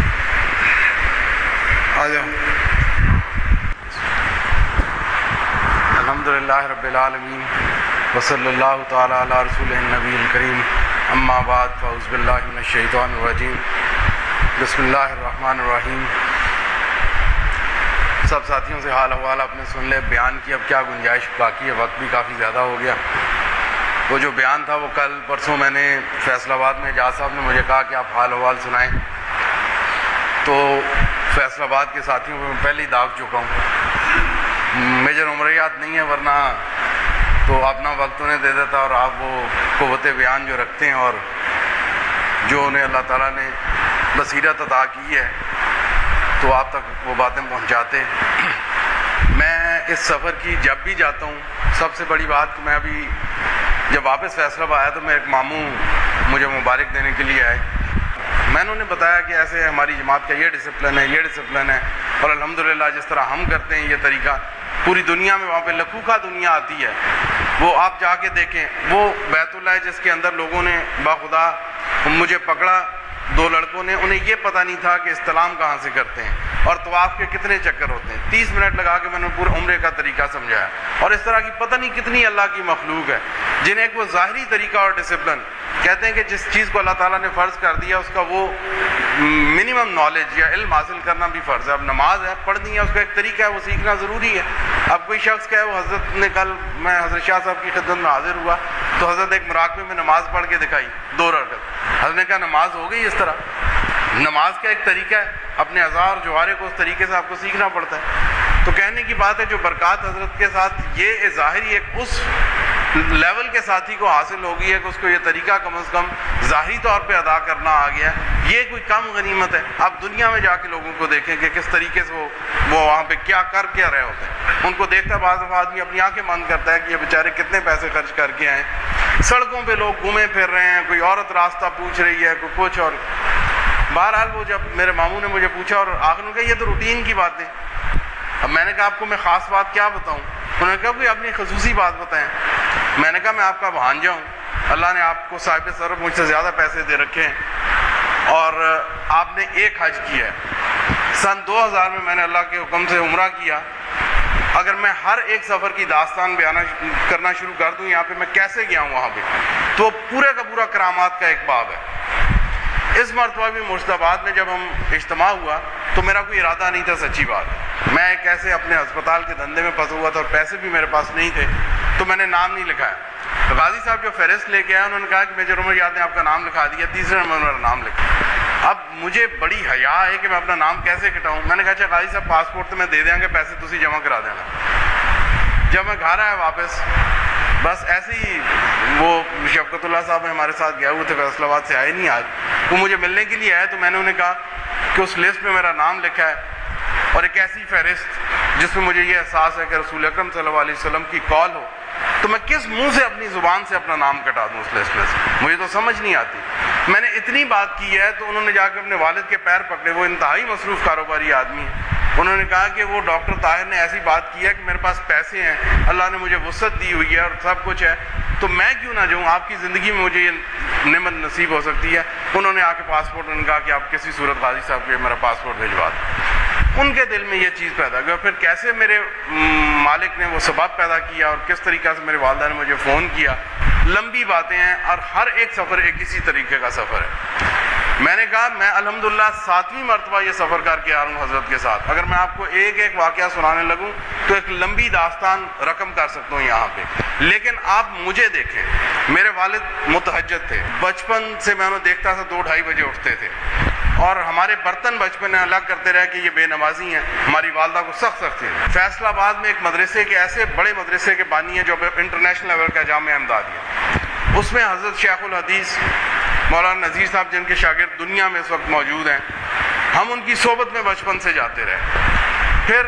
آ جاؤ. الحمدللہ رب العالمین وصلی اللہ تعالی علی رسول النبی الکریم. اما بعد فاعوذ باللہ من الشیطان الرجیم. بسم اللہ الرحمن الرحیم. سب ساتھیوں سے حال احوال آپ نے سن لے, بیان کی اب کیا گنجائش باقی ہے, وقت بھی کافی زیادہ ہو گیا. وہ جو بیان تھا وہ کل پرسوں میں نے فیصل آباد میں اعجاز صاحب نے مجھے کہا کہ آپ حال احوال سنائیں, تو فیصل آباد کے ساتھیوں کو میں پہلے ہی داغ چکا ہوں. میجر عمریات نہیں ہے, ورنہ تو اپنا وقت انہیں دے دیتا اور آپ وہ قوت بیان جو رکھتے ہیں اور جو انہیں اللہ تعالیٰ نے بصیرت عطا کی ہے تو آپ تک وہ باتیں پہنچاتے. میں اس سفر کی جب بھی جاتا ہوں سب سے بڑی بات کہ میں ابھی جب واپس فیصلہ آباد آیا تو میں ایک ماموں مجھے مبارک دینے کے لیے آئے. میں نے انہیں بتایا کہ ایسے ہماری جماعت کا یہ ڈسپلن ہے اور الحمدللہ جس طرح ہم کرتے ہیں یہ طریقہ پوری دنیا میں وہاں پہ لکھوکھا دنیا آتی ہے. وہ آپ جا کے دیکھیں, وہ بیت اللہ ہے جس کے اندر لوگوں نے باخدا مجھے پکڑا, 2 لڑکوں نے, انہیں یہ پتہ نہیں تھا کہ استلام کہاں سے کرتے ہیں اور طواف کے کتنے چکر ہوتے ہیں. 30 منٹ لگا کے میں نے پورے عمرے کا طریقہ سمجھایا. اور اس طرح کی پتہ نہیں کتنی اللہ کی مخلوق ہے جنہیں ایک وہ ظاہری طریقہ اور ڈسپلن کہتے ہیں کہ جس چیز کو اللہ تعالیٰ نے فرض کر دیا اس کا وہ منیمم نالج یا علم حاصل کرنا بھی فرض ہے. اب نماز ہے, پڑھنی ہے, اس کا ایک طریقہ ہے, وہ سیکھنا ضروری ہے. اب کوئی شخص کہ وہ حضرت نے کل میں حضرت شاہ صاحب کی خدمت میں حاضر ہوا تو حضرت ایک مراقبے میں نماز پڑھ کے دکھائی 2 رکعت. حضرت نے کہا نماز ہو گئی اس طرح. نماز کا ایک طریقہ ہے, اپنے اذان اور جوہرے کو اس طریقے سے آپ کو سیکھنا پڑتا ہے. تو کہنے کی بات ہے جو برکات حضرت کے ساتھ یہ ظاہری ایک اس لیول کے ساتھی کو حاصل ہو گئی ہے کہ اس کو یہ طریقہ کم از کم ظاہری طور پہ ادا کرنا آ گیا ہے, یہ کوئی کم غنیمت ہے. آپ دنیا میں جا کے لوگوں کو دیکھیں کہ کس طریقے سے وہ وہاں پہ کیا رہے ہوتے ہیں. ان کو دیکھتا بعض دفعہ آدمی اپنی آنکھیں بند کرتا ہے کہ یہ بیچارے کتنے پیسے خرچ کر کے آئے. سڑکوں پہ لوگ گھومے پھر رہے ہیں, کوئی عورت راستہ پوچھ رہی ہے, کوئی کچھ. اور بہرحال وہ جب میرے ماموں نے مجھے پوچھا اور آخر میں کہا یہ تو روٹین کی باتیں. اب میں نے کہا آپ کو میں خاص بات کیا بتاؤں؟ انہوں نے کہا کوئی اپنی خصوصی بات بتائیں. میں نے کہا میں آپ کا بھانجا ہوں, اللہ نے آپ کو صاحب صرف مجھ سے زیادہ پیسے دے رکھے ہیں اور آپ نے ایک حج کیا ہے. سن 2000 میں نے اللہ کے حکم سے عمرہ کیا. اگر میں ہر ایک سفر کی داستان بیان کرنا شروع کر دوں یہاں پہ میں کیسے گیا ہوں وہاں پہ, تو پورے کا پورا کرامات کا ایک باب ہے. اس مرتبہ بھی مرشد آباد میں جب ہم اجتماع ہوا تو میرا کوئی ارادہ نہیں تھا, سچی بات. میں ایک ایسے اپنے ہسپتال کے دھندے میں پھنسا ہوا تھا اور پیسے بھی میرے پاس نہیں تھے تو میں نے نام نہیں لکھایا. تو غازی صاحب جو فہرست لے کے آئے انہوں نے کہا کہ میجر عمر یاد نے آپ کا نام لکھا دیا. تیسرے نمبر میرا نام لکھا. اب مجھے بڑی حیا ہے کہ میں اپنا نام کیسے کٹاؤں. میں نے کہا اچھا غازی صاحب پاسپورٹ تو میں دے دیں گے, پیسے تسی جمع کرا دینا. جب میں گھر آیا واپس بس ایسے ہی وہ شفقت اللہ صاحب ہمارے ساتھ گئے ہوئے تھے, فیصل آباد سے آئے نہیں آج, وہ مجھے ملنے کے لیے آئے. تو میں نے انہیں کہا کہ اس لسٹ میں میرا نام لکھا ہے اور ایک ایسی فہرست جس میں مجھے یہ احساس ہے کہ رسول اکرم صلی اللہ علیہ وسلم کی کال ہو, تو میں کس منہ سے اپنی زبان سے اپنا نام کٹا دوں اس لسٹ میں سے, مجھے تو سمجھ نہیں آتی. میں نے اتنی بات کی ہے تو انہوں نے جا کے اپنے والد کے پیر پکڑے. وہ انتہائی مصروف کاروباری آدمی ہیں. انہوں نے کہا کہ وہ ڈاکٹر طاہر نے ایسی بات کی ہے کہ میرے پاس پیسے ہیں, اللہ نے مجھے وسعت دی ہوئی ہے اور سب کچھ ہے, تو میں کیوں نہ جاؤں, آپ کی زندگی میں مجھے یہ نعمت نصیب ہو سکتی ہے. انہوں نے آ کے پاسپورٹ, انہوں نے کہا کہ آپ کسی صورت غازی صاحب کو میرا پاسپورٹ بھیجوا دیں. ان کے دل میں یہ چیز پیدا ہوئی. پھر کیسے میرے مالک نے وہ سبب پیدا کیا اور کس طریقہ سے میرے والدہ نے مجھے فون کیا, لمبی باتیں ہیں اور ہر ایک سفر ایک اسی طریقے کا سفر ہے. میں نے کہا میں الحمدللہ 7ویں مرتبہ یہ سفر کر کے آ رہا ہوں حضرت کے ساتھ. اگر میں آپ کو ایک ایک واقعہ سنانے لگوں تو ایک لمبی داستان رقم کر سکتا ہوں یہاں پہ. لیکن آپ مجھے دیکھیں, میرے والد متہجد تھے, بچپن سے میں انہیں دیکھتا تھا 2-2:30 بجے اٹھتے تھے اور ہمارے برتن بچپن میں الگ کرتے رہے کہ یہ بے نمازی ہیں. ہماری والدہ کو سخت تھی. فیصل آباد میں ایک مدرسے کے ایسے بڑے مدرسے کے بانی ہیں جو انٹرنیشنل لیول کا جامعہ امدادیہ, اس میں حضرت شیخ الحدیث مولانا نذیر صاحب جن کے شاگرد دنیا میں اس وقت موجود ہیں, ہم ان کی صحبت میں بچپن سے جاتے رہے. پھر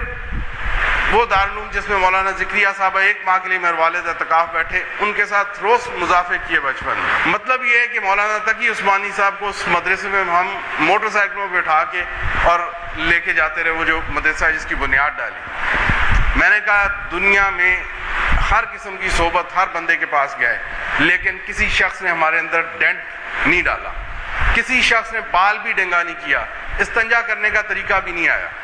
وہ دارالعلوم جس میں مولانا ذکریہ صاحب 1 ماہ کے لیے میرے والد اعتکاف بیٹھے, ان کے ساتھ روز مضافے کیے بچپن میں. مطلب یہ ہے کہ مولانا تقی عثمانی صاحب کو اس مدرسے میں ہم موٹر سائیکلوں پہ بٹھا کے اور لے کے جاتے رہے, وہ جو مدرسہ ہے جس کی بنیاد ڈالی. میں نے کہا دنیا میں ہر قسم کی صحبت ہر بندے کے پاس گیا ہے, لیکن کسی شخص نے ہمارے اندر ڈینٹ نہیں ڈالا, کسی شخص نے بال بھی ڈنگا نہیں کیا, استنجا کرنے کا طریقہ بھی نہیں آیا.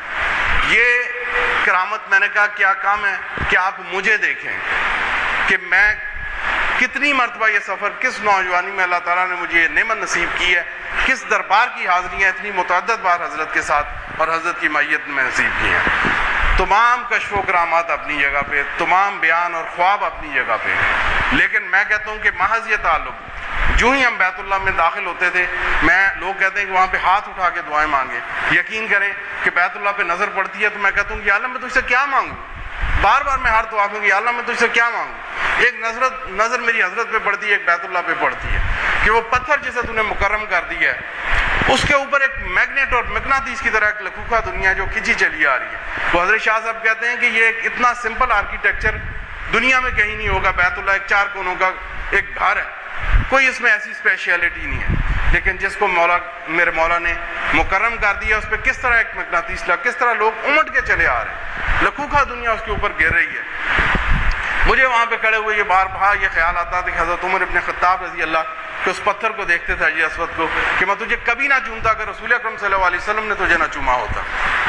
یہ کرامت, میں نے کہا کیا کام ہے کہ آپ مجھے دیکھیں کہ میں کتنی مرتبہ یہ سفر کس نوجوانی میں اللہ تعالیٰ نے مجھے یہ نعمت نصیب کی ہے, کس دربار کی حاضریاں اتنی متعدد بار حضرت کے ساتھ اور حضرت کی معیت میں نصیب کی ہیں. تمام کشف و کرامات اپنی جگہ پہ, تمام بیان اور خواب اپنی جگہ پہ, لیکن میں کہتا ہوں کہ محض یہ تعلق, جو ہی ہم بیت اللہ میں داخل ہوتے تھے, لوگ کہتے ہیں کہ وہاں پہ ہاتھ اٹھا کے دعائیں مانگے. یقین کریں کہ بیت اللہ پہ نظر پڑتی ہے تو میں کہتا ہوں کہ یا اللہ میں تجھ سے کیا مانگوں, بار بار میں ہر دعا میں کہ یا اللہ میں تجھ سے کیا مانگوں. ایک نظر میری حضرت پہ پڑتی ہے، ایک بیت اللہ پہ پڑتی ہے کہ وہ پتھر جسے تو نے مکرم کر دیا ہے، اس کے اوپر ایک میگنیٹ اور مقناطیس کی طرح ایک لکوکا دنیا جو کھینچی چلی آ رہی ہے. تو حضرت شاہ صاحب کہتے ہیں کہ یہ ایک اتنا سمپل آرکیٹیکچر دنیا میں کہیں نہیں ہوگا. بیت اللہ ایک 4 کونوں کا ایک گھر ہے، کوئی اس میں ایسی اسپیشلٹی نہیں ہے، لیکن جس کو میرے مولا نے مکرم کر دیا اس پہ کس طرح ایک مقناطیس لگا، کس طرح لوگ امٹ کے چلے آ رہے ہیں، لکوکا دنیا اس کے اوپر گر رہی ہے. مجھے وہاں پہ کھڑے ہوئے یہ بار یہ خیال آتا تھا کہ حضرت عمر ابن خطاب رضی اللہ کہ اس پتھر کو دیکھتے تھے حجر اسود کو کہ میں تجھے کبھی نہ چومتا اگر رسول اکرم صلی اللہ علیہ وسلم نے تجھے نہ چوما ہوتا.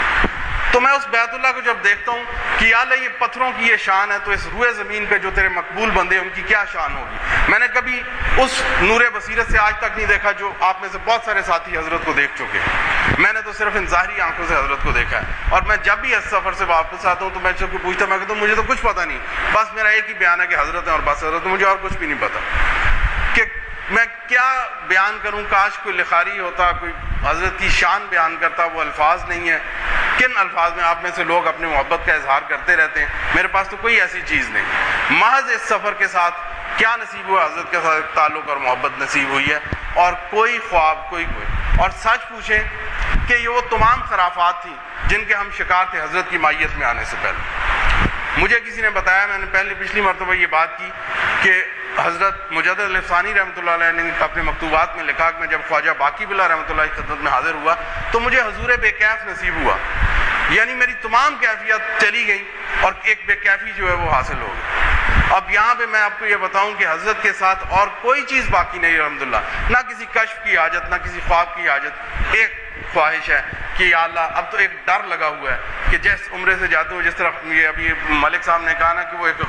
تو میں اس بیت اللہ کو جب دیکھتا ہوں کہ یا اللہ یہ پتھروں کی یہ شان ہے، تو اس روئے زمین پہ جو تیرے مقبول بندے ان کی کیا شان ہوگی. میں نے کبھی اس نور بصیرت سے آج تک نہیں دیکھا جو آپ میں سے بہت سارے ساتھی حضرت کو دیکھ چکے ہیں. میں نے تو صرف ان ظاہری آنکھوں سے حضرت کو دیکھا ہے. اور میں جب بھی اس سفر سے واپس آتا ہوں تو میں سب کو پوچھتا ہوں، میں کہتا ہوں مجھے تو کچھ پتہ نہیں، بس میرا ایک ہی بیان ہے کہ حضرت ہیں اور بس حضرت، مجھے اور کچھ بھی نہیں پتا کہ میں کیا بیان کروں. کاش کوئی لکھاری ہوتا، کوئی حضرت کی شان بیان کرتا. وہ الفاظ نہیں ہے. کن الفاظ میں آپ میں سے لوگ اپنے محبت کا اظہار کرتے رہتے ہیں، میرے پاس تو کوئی ایسی چیز نہیں. محض اس سفر کے ساتھ کیا نصیب ہوا، حضرت کے ساتھ تعلق اور محبت نصیب ہوئی ہے، اور کوئی خواب کوئی. اور سچ پوچھیں کہ یہ وہ تمام خرافات تھیں جن کے ہم شکار تھے حضرت کی مائیت میں آنے سے پہلے. مجھے کسی نے بتایا، میں نے پچھلی مرتبہ یہ بات کی کہ حضرت مجدد الافسانی رحمۃ اللہ علیہ نے اپنے مکتوبات میں لکھا کہ میں جب خواجہ باقی باللہ رحمۃ اللہ کی خدمت میں حاضر ہوا تو مجھے حضور بے کیف نصیب ہوا، یعنی میری تمام کیفیت چلی گئی اور ایک بے کیفی جو ہے وہ حاصل ہو گئی. اب یہاں پہ میں آپ کو یہ بتاؤں کہ حضرت کے ساتھ اور کوئی چیز باقی نہیں الحمدللہ، نہ کسی کشف کی حاجت، نہ کسی خواب کی حاجت. ایک خواہش ہے کہ یا اللہ، اب تو ایک ڈر لگا ہوا ہے کہ جس عمرے سے جاتے ہوں، جس طرح یہ ابھی ملک صاحب نے کہا نا کہ وہ ایک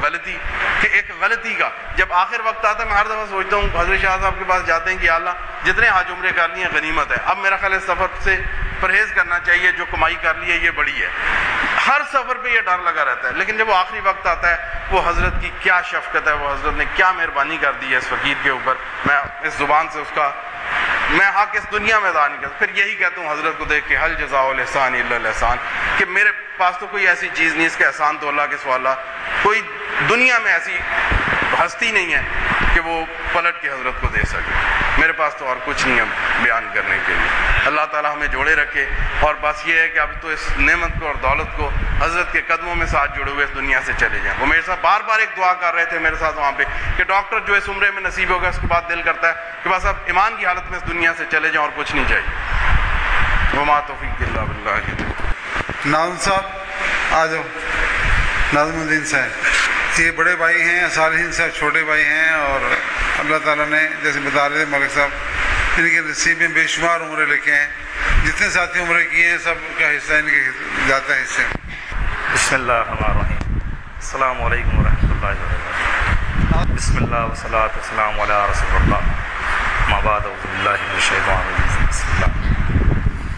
غلطی کا جب آخر وقت آتا ہے، میں ہر دفعہ سوچتا ہوں حضرت شاہ صاحب کے پاس جاتے ہیں کہ یا اللہ جتنے حج عمرے کر لیے غنیمت ہے، اب میرا خیال ہے سفر سے پرہیز کرنا چاہیے، جو کمائی کر لی ہے یہ بڑی ہے. ہر سفر پہ یہ ڈر لگا رہتا ہے، لیکن جب وہ آخری وقت آتا ہے وہ حضرت کی کیا شفقت ہے، وہ حضرت نے کیا مہربانی کر دی ہے اس فقیر کے اوپر. میں اس زبان سے اس کا میں حق اس دنیا میں ادا نہیں کرتا. پھر یہی کہتا ہوں حضرت کو دیکھ کے، حل جزاء الاحسان الا الاحسان، کہ میرے پاس تو کوئی ایسی چیز نہیں، اس کا احسان تو اللہ کے سوا کوئی دنیا میں ایسی ہستی نہیں ہے کہ وہ پلٹ کے حضرت کو دے سکے. میرے پاس تو اور کچھ نہیں ہے بیان کرنے کے لیے. اللہ تعالیٰ ہمیں جوڑے رکھے، اور بس یہ ہے کہ اب تو اس نعمت کو اور دولت کو حضرت کے قدموں میں ساتھ جڑے ہوئے اس دنیا سے چلے جائیں. وہ میرے ساتھ بار بار ایک دعا کر رہے تھے میرے ساتھ وہاں پہ کہ ڈاکٹر جو اس عمرے میں نصیب ہوگا اس کے بعد دل کرتا ہے کہ بس اب ایمان کی حالت میں اس دنیا سے چلے جائیں اور کچھ نہیں چاہیے. وما توفیق الا باللہ. ناظم صاحب آ جاؤ. ناظم الدین صاحب یہ بڑے بھائی ہیں، صالحین صاحب چھوٹے بھائی ہیں، اور اللہ تعالیٰ نے جیسے بتا رہے تھے ملک صاحب ان کے نصیب میں بے شمار عمرے لکھے ہیں. جتنے ساتھی عمرے کیے ہیں سب کا حصہ ان کے جاتا ہے حصے. بسم اللہ الرحمن الرحیم. السلام علیکم ورحمۃ اللہ وبرکاتہ. بسم اللہ والصلاۃ والسلام علی رسول اللہ. اما بعد اعوذ باللہ من الشیطان الرجیم. بسم اللہ.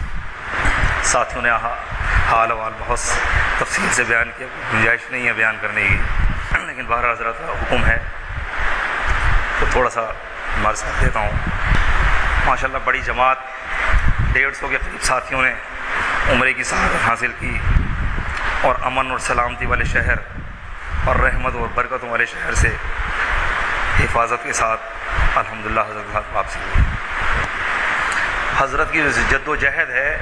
ساتھیوں نے حال احوال بہت تفصیل سے بیان کیا، گنجائش نہیں ہے بیان کرنے کی، لیکن بہر حضرت کا حکم ہے تو تھوڑا سا عرض کر دیتا ہوں. ماشاءاللہ بڑی جماعت 150 کے قریب ساتھیوں نے عمرے کی سعادت حاصل کی، اور امن اور سلامتی والے شہر اور رحمت اور برکتوں والے شہر سے حفاظت کے ساتھ الحمدللہ حضرت صاحب واپسی ہوئی. حضرت کی جد و جہد ہے،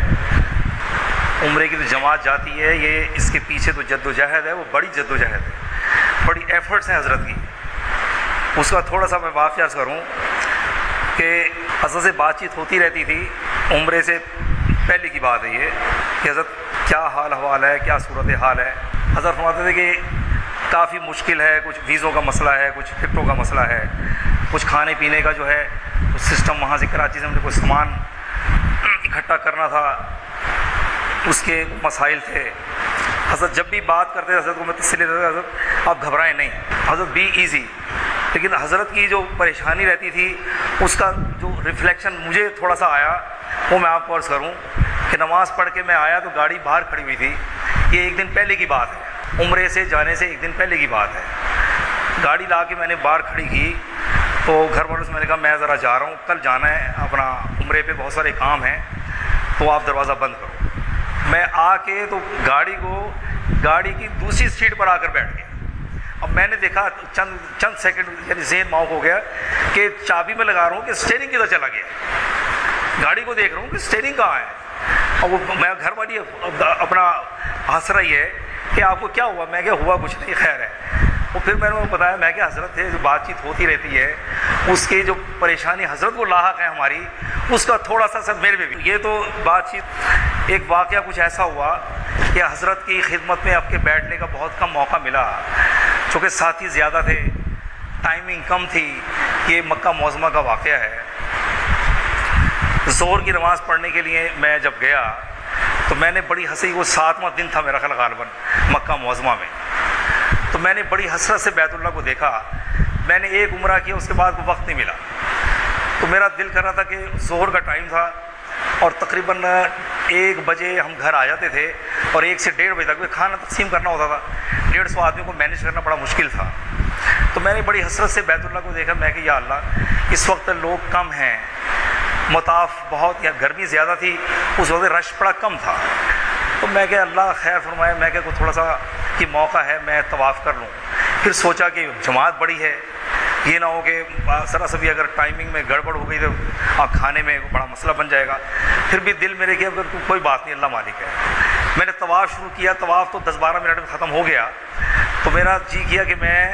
عمرے کی جو جماعت جاتی ہے یہ اس کے پیچھے تو جد و جہد ہے، وہ بڑی جد و جہد ہے، بڑی ایفرٹس ہیں حضرت کی. اس کا تھوڑا سا میں واقعہ کروں کہ حضرت سے بات چیت ہوتی رہتی تھی. عمرے سے پہلے کی بات ہے یہ کہ حضرت کیا حال حوال ہے، کیا صورت حال ہے. حضرت فرماتے تھے کہ کافی مشکل ہے، کچھ ویزوں کا مسئلہ ہے، کچھ ٹکٹوں کا مسئلہ ہے، کچھ کھانے پینے کا جو ہے سسٹم وہاں سے کراچی سے ہم نے کوئی سامان اکٹھا کرنا تھا، اس کے مسائل تھے. حضرت جب بھی بات کرتے حضرت کو میں تسلی دیتا، حضرت آپ گھبرائیں نہیں، حضرت بی ایزی. لیکن حضرت کی جو پریشانی رہتی تھی اس کا جو ریفلیکشن مجھے تھوڑا سا آیا وہ میں آپ کو عرض کروں کہ نماز پڑھ کے میں آیا تو گاڑی باہر کھڑی ہوئی تھی. یہ ایک دن پہلے کی بات ہے، عمرے سے جانے سے ایک دن پہلے کی بات ہے. گاڑی لا کے میں نے باہر کھڑی کی تو گھر والوں سے میں نے کہا میں ذرا جا رہا ہوں، کل جانا ہے اپنا عمرے پہ، بہت سارے کام ہیں تو آپ دروازہ بند کرو. میں آ کے تو گاڑی کی دوسری سیٹ پر آ کر بیٹھ گیا. اب میں نے دیکھا چند سیکنڈ یعنی ذہن معاف ہو گیا کہ چابی میں لگا رہا ہوں کہ اسٹیئرنگ کدھر چلا گیا, گاڑی کو دیکھ رہا ہوں کہ اسٹیئرنگ کہاں ہے. اور وہ میں گھر والی اپنا ہنس رہی ہے کہ آپ کو کیا ہوا, میں کیا ہوا کچھ نہیں, خیر ہے. اور پھر میں نے بتایا میں کہ حضرت ہے جو بات چیت ہوتی رہتی ہے اس کی جو پریشانی حضرت کو لاحق ہے ہماری, اس کا تھوڑا سا سر میرے پہ بھی. یہ تو بات چیت ایک واقعہ کچھ ایسا ہوا کہ حضرت کی خدمت میں آپ کے بیٹھنے کا بہت کم موقع ملا, چونکہ ساتھی زیادہ تھے, ٹائمنگ کم تھی. یہ مکہ معظمہ کا واقعہ ہے. ظہر کی نماز پڑھنے کے لیے میں جب گیا تو میں نے بڑی ہنسی, وہ 7واں دن تھا میرا خیال غالباً مکہ معظمہ میں, تو میں نے بڑی حسرت سے بیت اللہ کو دیکھا. میں نے ایک عمرہ کیا, اس کے بعد کو وقت نہیں ملا, تو میرا دل کر رہا تھا کہ ظہر کا ٹائم تھا اور تقریباً 1 بجے ہم گھر آ جاتے تھے اور 1 سے 1:30 بجے تک کھانا تقسیم کرنا ہوتا تھا. 150 آدمی کو مینیج کرنا بڑا مشکل تھا. تو میں نے بڑی حسرت سے بیت اللہ کو دیکھا. میں کہ یا اللہ اس وقت لوگ کم ہیں, مطاف بہت, یا گرمی زیادہ تھی اس وقت رش بڑا کم تھا. تو میں کہ اللہ خیر فرمائے, میں کہ تھوڑا سا کہ موقع ہے میں طواف کر لوں. پھر سوچا کہ جماعت بڑی ہے, یہ نہ ہو کہ ذرا سا بھی اگر ٹائمنگ میں گڑبڑ ہو گئی تو کھانے میں بڑا مسئلہ بن جائے گا. پھر بھی دل میرے کہ اگر کوئی بات نہیں, اللہ مالک ہے. میں نے طواف شروع کیا, طواف تو 10-12 منٹ میں ختم ہو گیا. تو میرا جی کیا کہ میں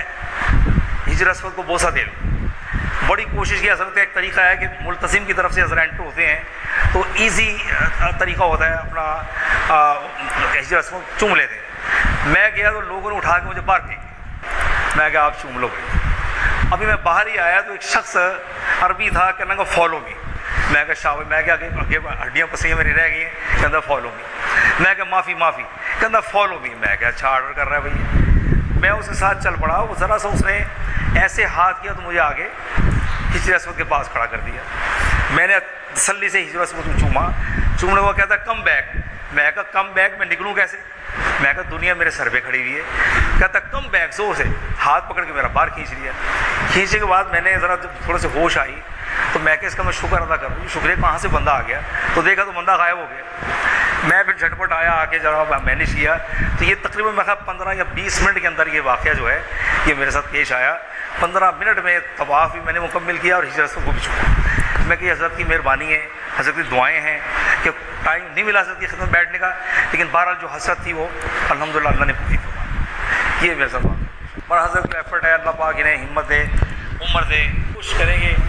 ہجر اسود کو بوسہ دے لوں. بڑی کوشش کی. حضرت ایک طریقہ ہے کہ ملتزم کی طرف سے حضرت انٹر ہوتے ہیں تو ایزی طریقہ ہوتا ہے, اپنا ہجر اسود چوم لیتے ہیں. میں گیا تو لوگوں نے اٹھا کے مجھے باہر پھینک دیا. میں کہا آپ چوم لو گے. ابھی میں باہر ہی آیا تو ایک شخص عربی تھا, کہنا کہ فالو می. میں کہا شاہ, میں کہا کہ ہڈیاں پسیاں میری رہ گئی ہیں, کہتا فالو می. میں کہا معافی, کہتا فالو می. میں کہا اچھا آرڈر کر رہا ہے بھائی. میں اس کے ساتھ چل پڑا. وہ ذرا سا اس نے ایسے ہاتھ کیا تو مجھے آگے ہجر اسود کے پاس کھڑا کر دیا. میں نے تسلی سے ہجر اسود کو چوما. چومنے کو کہتا کم بیک. میں کہا کم بیک, میں نکلوں کیسے؟ میں کہا دنیا میرے سر پہ کھڑی ہوئی ہے. کہتا کم بیک, زور سے ہاتھ پکڑ کے میرا باہر کھینچ لیا. کھینچنے کے بعد میں نے ذرا جب تھوڑے سے ہوش آئی تو میں کہ اس کا میں شکر ادا کروں, شکریہ کہاں سے بندہ آ گیا. تو دیکھا تو بندہ غائب ہو گیا. میں پھر جھٹپٹ آیا, آ کے ذرا مینیج کیا. تو یہ تقریباً میں 15 یا 20 منٹ کے اندر یہ واقعہ جو ہے یہ میرے ساتھ پیش آیا. 15 منٹ میں طواف بھی میں نے مکمل کیا اور ہجر اسود کو بھی چھوڑا. میں کہ حضرت کی مہربانی ہے, حضرت کی دعائیں ہیں کہ ٹائم نہیں ملا حضرت کی خدمت بیٹھنے کا, لیکن بہرحال جو حسرت تھی وہ الحمدللہ اللہ نے پوری فرمائی. یہ میرے ساتھ بڑا حضرت کا ایفرٹ ہے. اللہ پاک انہیں ہمت دے, عمر دے, خوش کریں گے.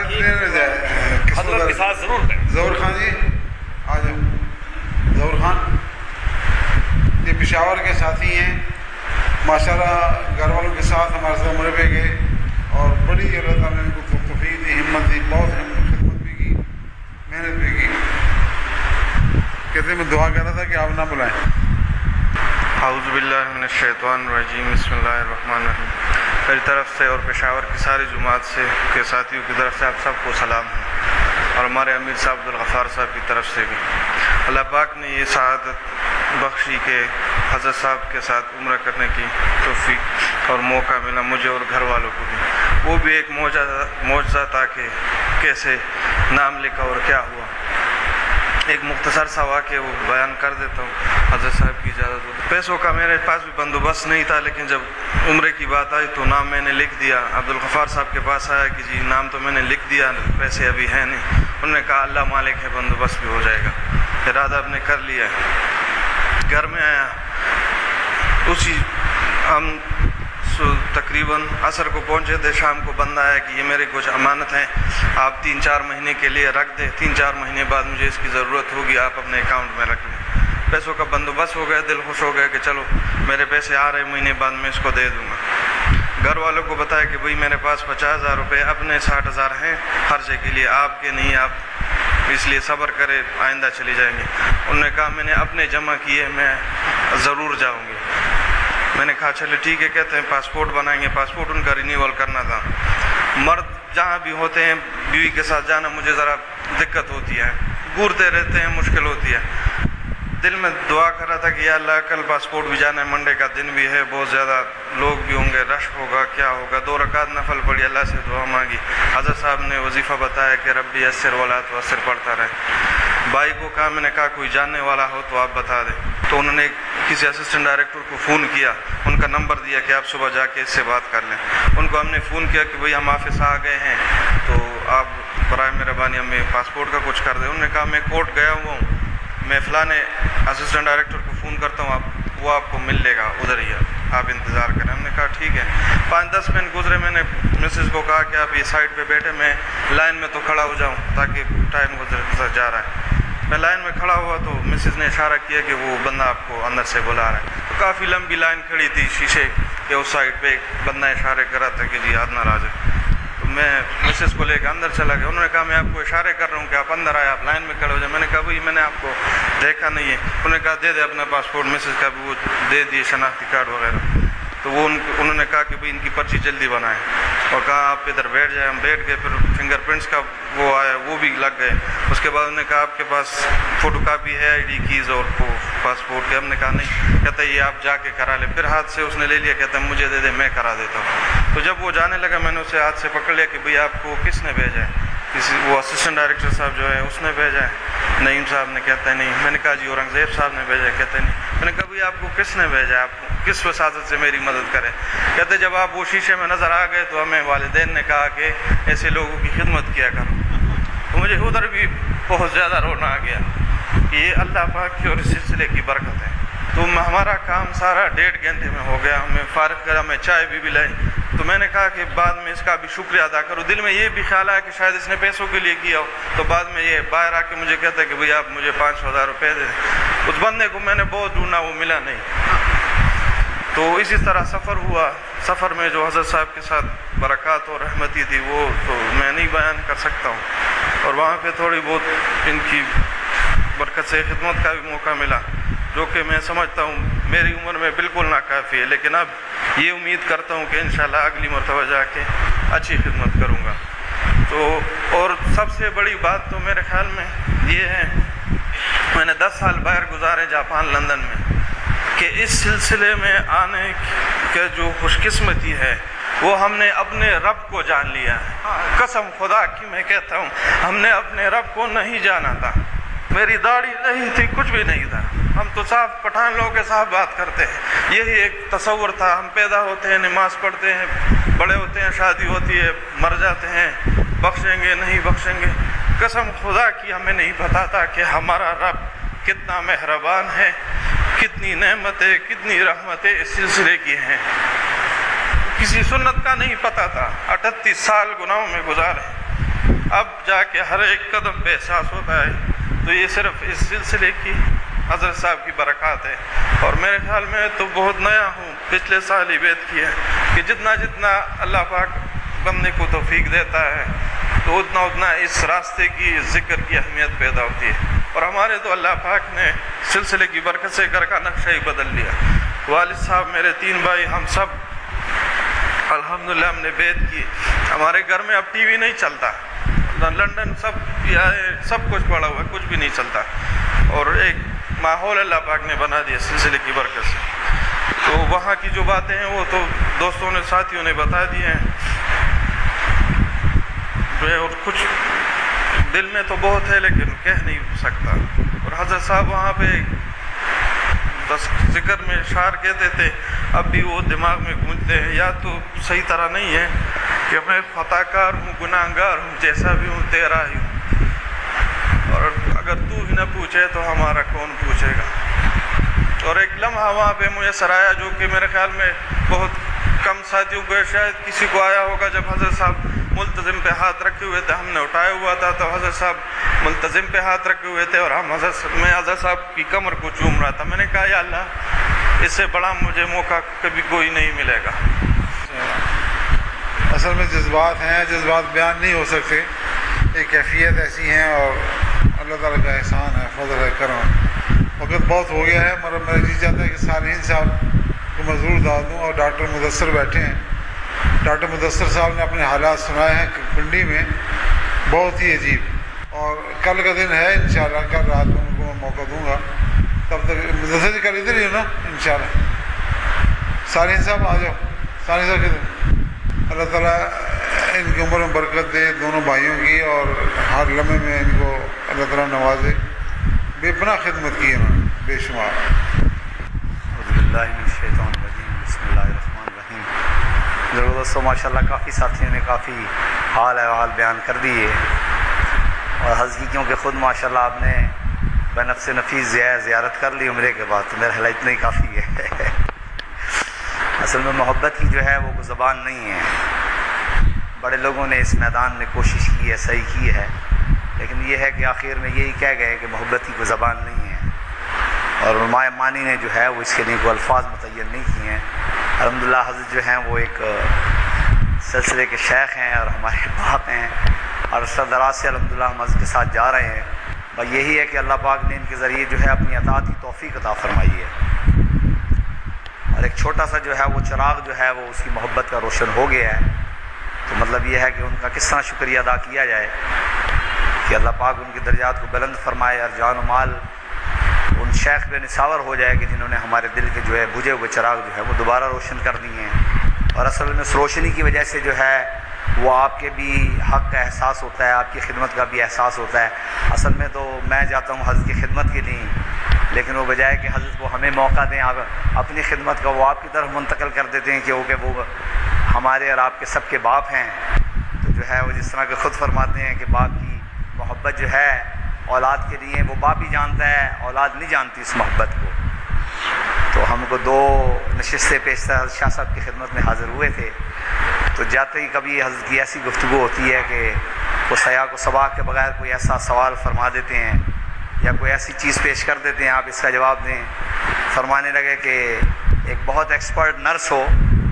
حضرت کے ساتھ ضرور کریں. ظہور خان جی آ جاؤ. ظہور خان یہ پشاور کے ساتھی ہیں ماشاءاللہ, گھر والوں کے ساتھ ہمارے ساتھ عمرے پہ گئے اور بڑی اللہ تعالیٰ نے ان کو توفیق دی, ہمت دی, بہت خدمت بھی کی, محنت بھی کی. کہتے میں دعا کر رہا تھا کہ آپ نہ بلائیں. اعوذ باللہ من الشیطان الرجیم, بسم اللہ الرحمن الرحیم. میری طرف سے اور پشاور کی ساری جماعت سے کے ساتھیوں کی طرف سے آپ سب کو سلام ہے, اور ہمارے امیر صاحب عبدالغفار صاحب کی طرف سے بھی. اللہ پاک نے یہ سعادت بخشی کہ حضرت صاحب کے ساتھ عمرہ کرنے کی توفیق اور موقع ملا مجھے اور گھر والوں کو بھی. وہ بھی ایک معجزہ تھا کہ کیسے نام لکھا اور کیا ہوا. ایک مختصر سا واقعہ وہ بیان کر دیتا ہوں حضرت صاحب کی اجازت ہو. پیسوں کا میرے پاس بھی بندوبست نہیں تھا, لیکن جب عمرے کی بات آئی تو نام میں نے لکھ دیا. عبدالغفار صاحب کے پاس آیا کہ جی نام تو میں نے لکھ دیا, پیسے ابھی ہیں نہیں. انہوں نے کہا اللہ مالک ہے, بندوبست بھی ہو جائے گا. ارادہ آپ نے کر لیا. گھر میں آیا, اسی ہم تقریباً عصر کو پہنچے تھے. شام کو بندہ آیا کہ یہ میرے کچھ امانت ہیں, آپ 3-4 مہینے کے لیے رکھ دیں, 3-4 مہینے بعد مجھے اس کی ضرورت ہوگی, آپ اپنے اکاؤنٹ میں رکھ لیں. پیسوں کا بندوبست ہو گیا, دل خوش ہو گیا کہ چلو میرے پیسے آ رہے, مہینے بعد میں اس کو دے دوں گا. گھر والوں کو بتایا کہ بھائی میرے پاس 50,000 روپے اپنے 60,000 ہیں خرچے کے لیے, آپ کے نہیں, آپ اس لیے صبر کرے, آئندہ چلی جائیں گے. انہوں نے کہا میں نے اپنے جمع کیے, میں ضرور جاؤں گی. میں نے کہا چلے ٹھیک ہے, کہتے ہیں پاسپورٹ بنائیں گے. پاسپورٹ ان کا رینیول کرنا تھا. مرد جہاں بھی ہوتے ہیں بیوی کے ساتھ جانا مجھے ذرا دقت ہوتی ہے, گورتے رہتے ہیں, مشکل ہوتی ہے. دل میں دعا کر رہا تھا کہ یا اللہ کل پاسپورٹ بھی جانا ہے, منڈے کا دن بھی ہے, بہت زیادہ لوگ بھی ہوں گے, رش ہوگا, کیا ہوگا. 2 رکعت نفل پڑھی, اللہ سے دعا مانگی. حضرت صاحب نے وظیفہ بتایا کہ ربی یسر ولا تعسر پڑھتا رہے. بھائی کو کہا, میں نے کہا کوئی جاننے والا ہو تو آپ بتا دیں. تو انہوں نے کسی اسسٹنٹ ڈائریکٹر کو فون کیا, ان کا نمبر دیا کہ آپ صبح جا کے اس سے بات کر لیں. ان کو ہم نے فون کیا کہ بھئی ہم آفس آ گئے ہیں تو آپ برائے مہربانی ہمیں پاسپورٹ کا کچھ کر دیں. انہوں نے کہا میں کورٹ گیا ہوا ہوں, میں فلاں اسسٹنٹ ڈائریکٹر کو فون کرتا ہوں, وہ آپ کو مل لے گا ادھر ہی, آپ انتظار کریں. ہم نے کہا ٹھیک ہے. 5-10 منٹ گزرے, میں نے مسز کو کہا کہ آپ یہ سائڈ پہ بیٹھے, میں لائن میں تو کھڑا ہو جاؤں تاکہ ٹائم گزر جا رہا ہے. میں لائن میں کھڑا ہوا تو مسز نے اشارہ کیا کہ وہ بندہ آپ کو اندر سے بلا رہا ہے. تو کافی لمبی لائن کھڑی تھی شیشے کے اس سائڈ پہ, ایک بندہ اشارے کر رہا تھا کہ جی آدھ ناراض ہے. تو میں مسز کو لے کے اندر چلا گیا. انہوں نے کہا میں آپ کو اشارے کر رہا ہوں کہ آپ اندر آئے, آپ لائن میں کھڑے ہو جائیں. میں نے کہا بھائی میں نے آپ کو دیکھا نہیں ہے. انہوں نے کہا دے دے اپنا پاسپورٹ. مسز کا بھی وہ دے دیے, شناختی کارڈ وغیرہ. تو وہ انہوں نے کہا کہ بھائی ان کی پرچی جلدی بنائیں, اور کہا آپ ادھر بیٹھ جائیں. ہم بیٹھ گئے. پھر فنگر پرنٹس کا وہ آیا, وہ بھی لگ گئے. اس کے بعد انہوں نے کہا آپ کے پاس فوٹو کاپی ہے آئی ڈی کیز اور پاسپورٹ کے؟ ہم نے کہا نہیں. کہتا ہے یہ آپ جا کے کرا لیں. پھر ہاتھ سے اس نے لے لیا, کہتا ہے مجھے دے دے میں کرا دیتا ہوں. تو جب وہ جانے لگا میں نے اسے ہاتھ سے پکڑ لیا کہ بھئی آپ کو کس نے بھیجا ہے؟ وہ اسسٹنٹ ڈائریکٹر صاحب جو ہے اس نے بھیجا ہے. نعیم صاحب نے. کہتا ہے نہیں. میں نے کہا جی اورنگزیب صاحب نے بھیجا ہے. کہتا ہے نہیں. میں نے کہا بھئی آپ کو کس نے بھیجا ہے, آپ کس وساطت سے میری مدد کرے؟ کہتے جب آپ وہ شیشے میں نظر آ گئے تو ہمیں والدین نے کہا کہ ایسے لوگوں کی خدمت کیا کرو. تو مجھے ادھر بھی بہت زیادہ رونا آ گیا کہ یہ اللہ پاک کی اور اس سلسلے کی برکت ہے. تو ہمارا کام سارا 1.5 گھنٹے میں ہو گیا. ہمیں فارغ کرا, میں چائے بھی لائی. تو میں نے کہا کہ بعد میں اس کا بھی شکریہ ادا کروں. دل میں یہ بھی خیال آیا کہ شاید اس نے پیسوں کے لیے کیا ہو. تو بعد میں یہ باہر آ کے مجھے کہتا ہے کہ بھئی آپ مجھے 5,000 روپے دے دیں. اس بندے کو میں نے بہت ڈھونڈا, وہ ملا نہیں. تو اسی طرح سفر ہوا. سفر میں جو حضرت صاحب کے ساتھ برکات اور رحمتی تھی وہ تو میں نہیں بیان کر سکتا ہوں. اور وہاں پہ تھوڑی بہت ان کی برکت سے خدمت کا بھی موقع ملا, جو کہ میں سمجھتا ہوں میری عمر میں بالکل ناکافی ہے. لیکن اب یہ امید کرتا ہوں کہ انشاءاللہ اگلی مرتبہ جا کے اچھی خدمت کروں گا. تو اور سب سے بڑی بات تو میرے خیال میں یہ ہے, میں نے 10 سال باہر گزارے جاپان, لندن میں, کہ اس سلسلے میں آنے کے جو خوش قسمتی ہے وہ ہم نے اپنے رب کو جان لیا ہے. قسم خدا کی میں کہتا ہوں ہم نے اپنے رب کو نہیں جانا تھا. میری داڑھی نہیں تھی, کچھ بھی نہیں تھا. ہم تو صاحب پٹھان لوگوں کے ساتھ بات کرتے ہیں. یہی ایک تصور تھا. ہم پیدا ہوتے ہیں, نماز پڑھتے ہیں, بڑے ہوتے ہیں, شادی ہوتی ہے, مر جاتے ہیں, بخشیں گے نہیں بخشیں گے. قسم خدا کی ہمیں نہیں پتا تھا کہ ہمارا رب کتنا مہربان ہے, کتنی نعمتیں, کتنی رحمتیں اس سلسلے کی ہیں. کسی سنت کا نہیں پتا تھا. 38 سال گناہوں میں گزارے, اب جا کے ہر ایک قدم پہ احساس ہوتا ہے. تو یہ صرف اس سلسلے کی حضرت صاحب کی برکات ہے. اور میرے خیال میں تو بہت نیا ہوں, پچھلے سال ہی بیت کی ہے کہ جتنا جتنا اللہ پاک بندے کو توفیق دیتا ہے تو اتنا اتنا اس راستے کی ذکر کی اہمیت پیدا ہوتی ہے. اور ہمارے تو اللہ پاک نے سلسلے کی برکت سے گھر کا نقشہ ہی بدل لیا. والد صاحب, میرے 3 بھائی, ہم سب الحمدللہ ہم نے بیت کی. ہمارے گھر میں اب ٹی وی نہیں چلتا. لندن سب کچھ پڑا ہوا ہے, کچھ بھی نہیں چلتا. اور ایک ماحول اللہ پاک نے بنا دیا سلسلے کی برکت سے. تو وہاں کی جو باتیں ہیں وہ تو دوستوں نے, ساتھیوں نے بتا دی ہیں. اور کچھ دل میں تو بہت ہے لیکن کہہ نہیں سکتا. اور حضرت صاحب وہاں پہ ذکر میں اشعار کہتے تھے, اب بھی وہ دماغ میں گونجتے ہیں. یا تو صحیح طرح نہیں ہے کہ میں خطا کار ہوں, گناہ گار ہوں, جیسا بھی ہوں تیرا ہی ہوں, اور اگر تو ہی نہ پوچھے تو ہمارا کون پوچھے گا. اور ایک لمحہ وہاں پہ مجھے سرایا جو کہ میرے خیال میں بہت کم ساتھیوں کو, شاید کسی کو آیا ہوگا, جب حضرت صاحب ملتزم پہ ہاتھ رکھے ہوئے تھے, ہم نے اٹھایا ہوا تھا تو حضرت صاحب ملتزم پہ ہاتھ رکھے ہوئے تھے اور میں حضرت صاحب کی کمر کو چوم رہا تھا. میں نے کہا یا اللہ اس سے بڑا مجھے موقع کبھی کوئی نہیں ملے گا. اصل میں جذبات ہیں, جذبات بیان نہیں ہو سکتے. ایک کیفیت ایسی ہیں اور اللہ تعالیٰ کا احسان ہے, فضل ہے, کرم. وقت بہت ہو گیا ہے, مگر میرا جی چاہتا ہے کہ صالحین صاحب کو میں ضرور دعوت دوں. اور ڈاکٹر مدثر بیٹھے ہیں. ڈاکٹر مدثر صاحب نے اپنے حالات سنائے ہیں پنڈی میں, بہت ہی عجیب. اور کل کا دن ہے انشاءاللہ, کل رات میں ان کو میں موقع دوں گا. تب تک مدثر جی کل ادھر ہی ہو نا انشاءاللہ. صالحین صاحب آ جاؤ. صالحین صاحب کدھر؟ اللہ تعالیٰ ان کی عمر میں برکت دے دونوں بھائیوں کی, اور ہر لمحے میں ان کو اللہ تعالیٰ نوازے. بے پناہ خدمت کی ہے انہوں نے, بے شمار. اعوذ باللہ من الشیطان الرجیم, بسم دوستوں ماشاءاللہ کافی ساتھیوں نے کافی حال احوال بیان کر دیے، اور حضرت کی کیونکہ خود ماشاءاللہ آپ نے بنفس نفیس زیارت کر لی عمرے کے بعد، تو میرا خیال اتنا ہی کافی ہے۔ اصل میں محبت کی جو ہے وہ کوئی زبان نہیں ہے، بڑے لوگوں نے اس میدان میں کوشش کی ہے، صحیح کی ہے، لیکن یہ ہے کہ آخر میں یہی کہہ گئے کہ محبت کی کوئی زبان نہیں ہے، اور علماء مانی نے جو ہے وہ اس کے لیے کوئی الفاظ متعین نہیں کیے ہیں۔ الحمدللہ حضرت جو ہیں وہ ایک سلسلے کے شیخ ہیں اور ہمارے باپ ہیں، اور عرصہ دراز سے الحمدللہ ہم حضرت کے ساتھ جا رہے ہیں، اور یہی ہے کہ اللہ پاک نے ان کے ذریعے جو ہے اپنی اطاعت کی توفیق عطا فرمائی ہے، اور ایک چھوٹا سا جو ہے وہ چراغ جو ہے وہ اس کی محبت کا روشن ہو گیا ہے۔ تو مطلب یہ ہے کہ ان کا کس طرح شکریہ ادا کیا جائے کہ اللہ پاک ان کی درجات کو بلند فرمائے، اور جان و مال ان شیخ پہ نثار ہو جائے کہ جنہوں نے ہمارے دل کے جو ہے بجھے ہوئے چراغ جو ہے وہ دوبارہ روشن کر دیے ہیں، اور اصل میں اس روشنی کی وجہ سے جو ہے وہ آپ کے بھی حق کا احساس ہوتا ہے، آپ کی خدمت کا بھی احساس ہوتا ہے۔ اصل میں تو میں جاتا ہوں حضرت کی خدمت کے لیے، لیکن وہ بجائے کہ حضرت کو ہمیں موقع دیں آپ اپنی خدمت کا، وہ آپ کی طرف منتقل کر دیتے ہیں کہ وہ ہمارے اور آپ کے سب کے باپ ہیں۔ تو جو ہے وہ جس طرح کہ خود فرماتے ہیں کہ باپ کی محبت جو ہے اولاد کے لیے وہ باپ ہی جانتا ہے، اولاد نہیں جانتی اس محبت کو۔ تو ہم کو 2 نشستیں پیشتر حضرت شاہ صاحب کی خدمت میں حاضر ہوئے تھے، تو جاتے ہی کبھی حضرت کی ایسی گفتگو ہوتی ہے کہ وہ سیاح کو سباق کے بغیر کوئی ایسا سوال فرما دیتے ہیں یا کوئی ایسی چیز پیش کر دیتے ہیں، آپ اس کا جواب دیں۔ فرمانے لگے کہ ایک بہت ایکسپرٹ نرس ہو،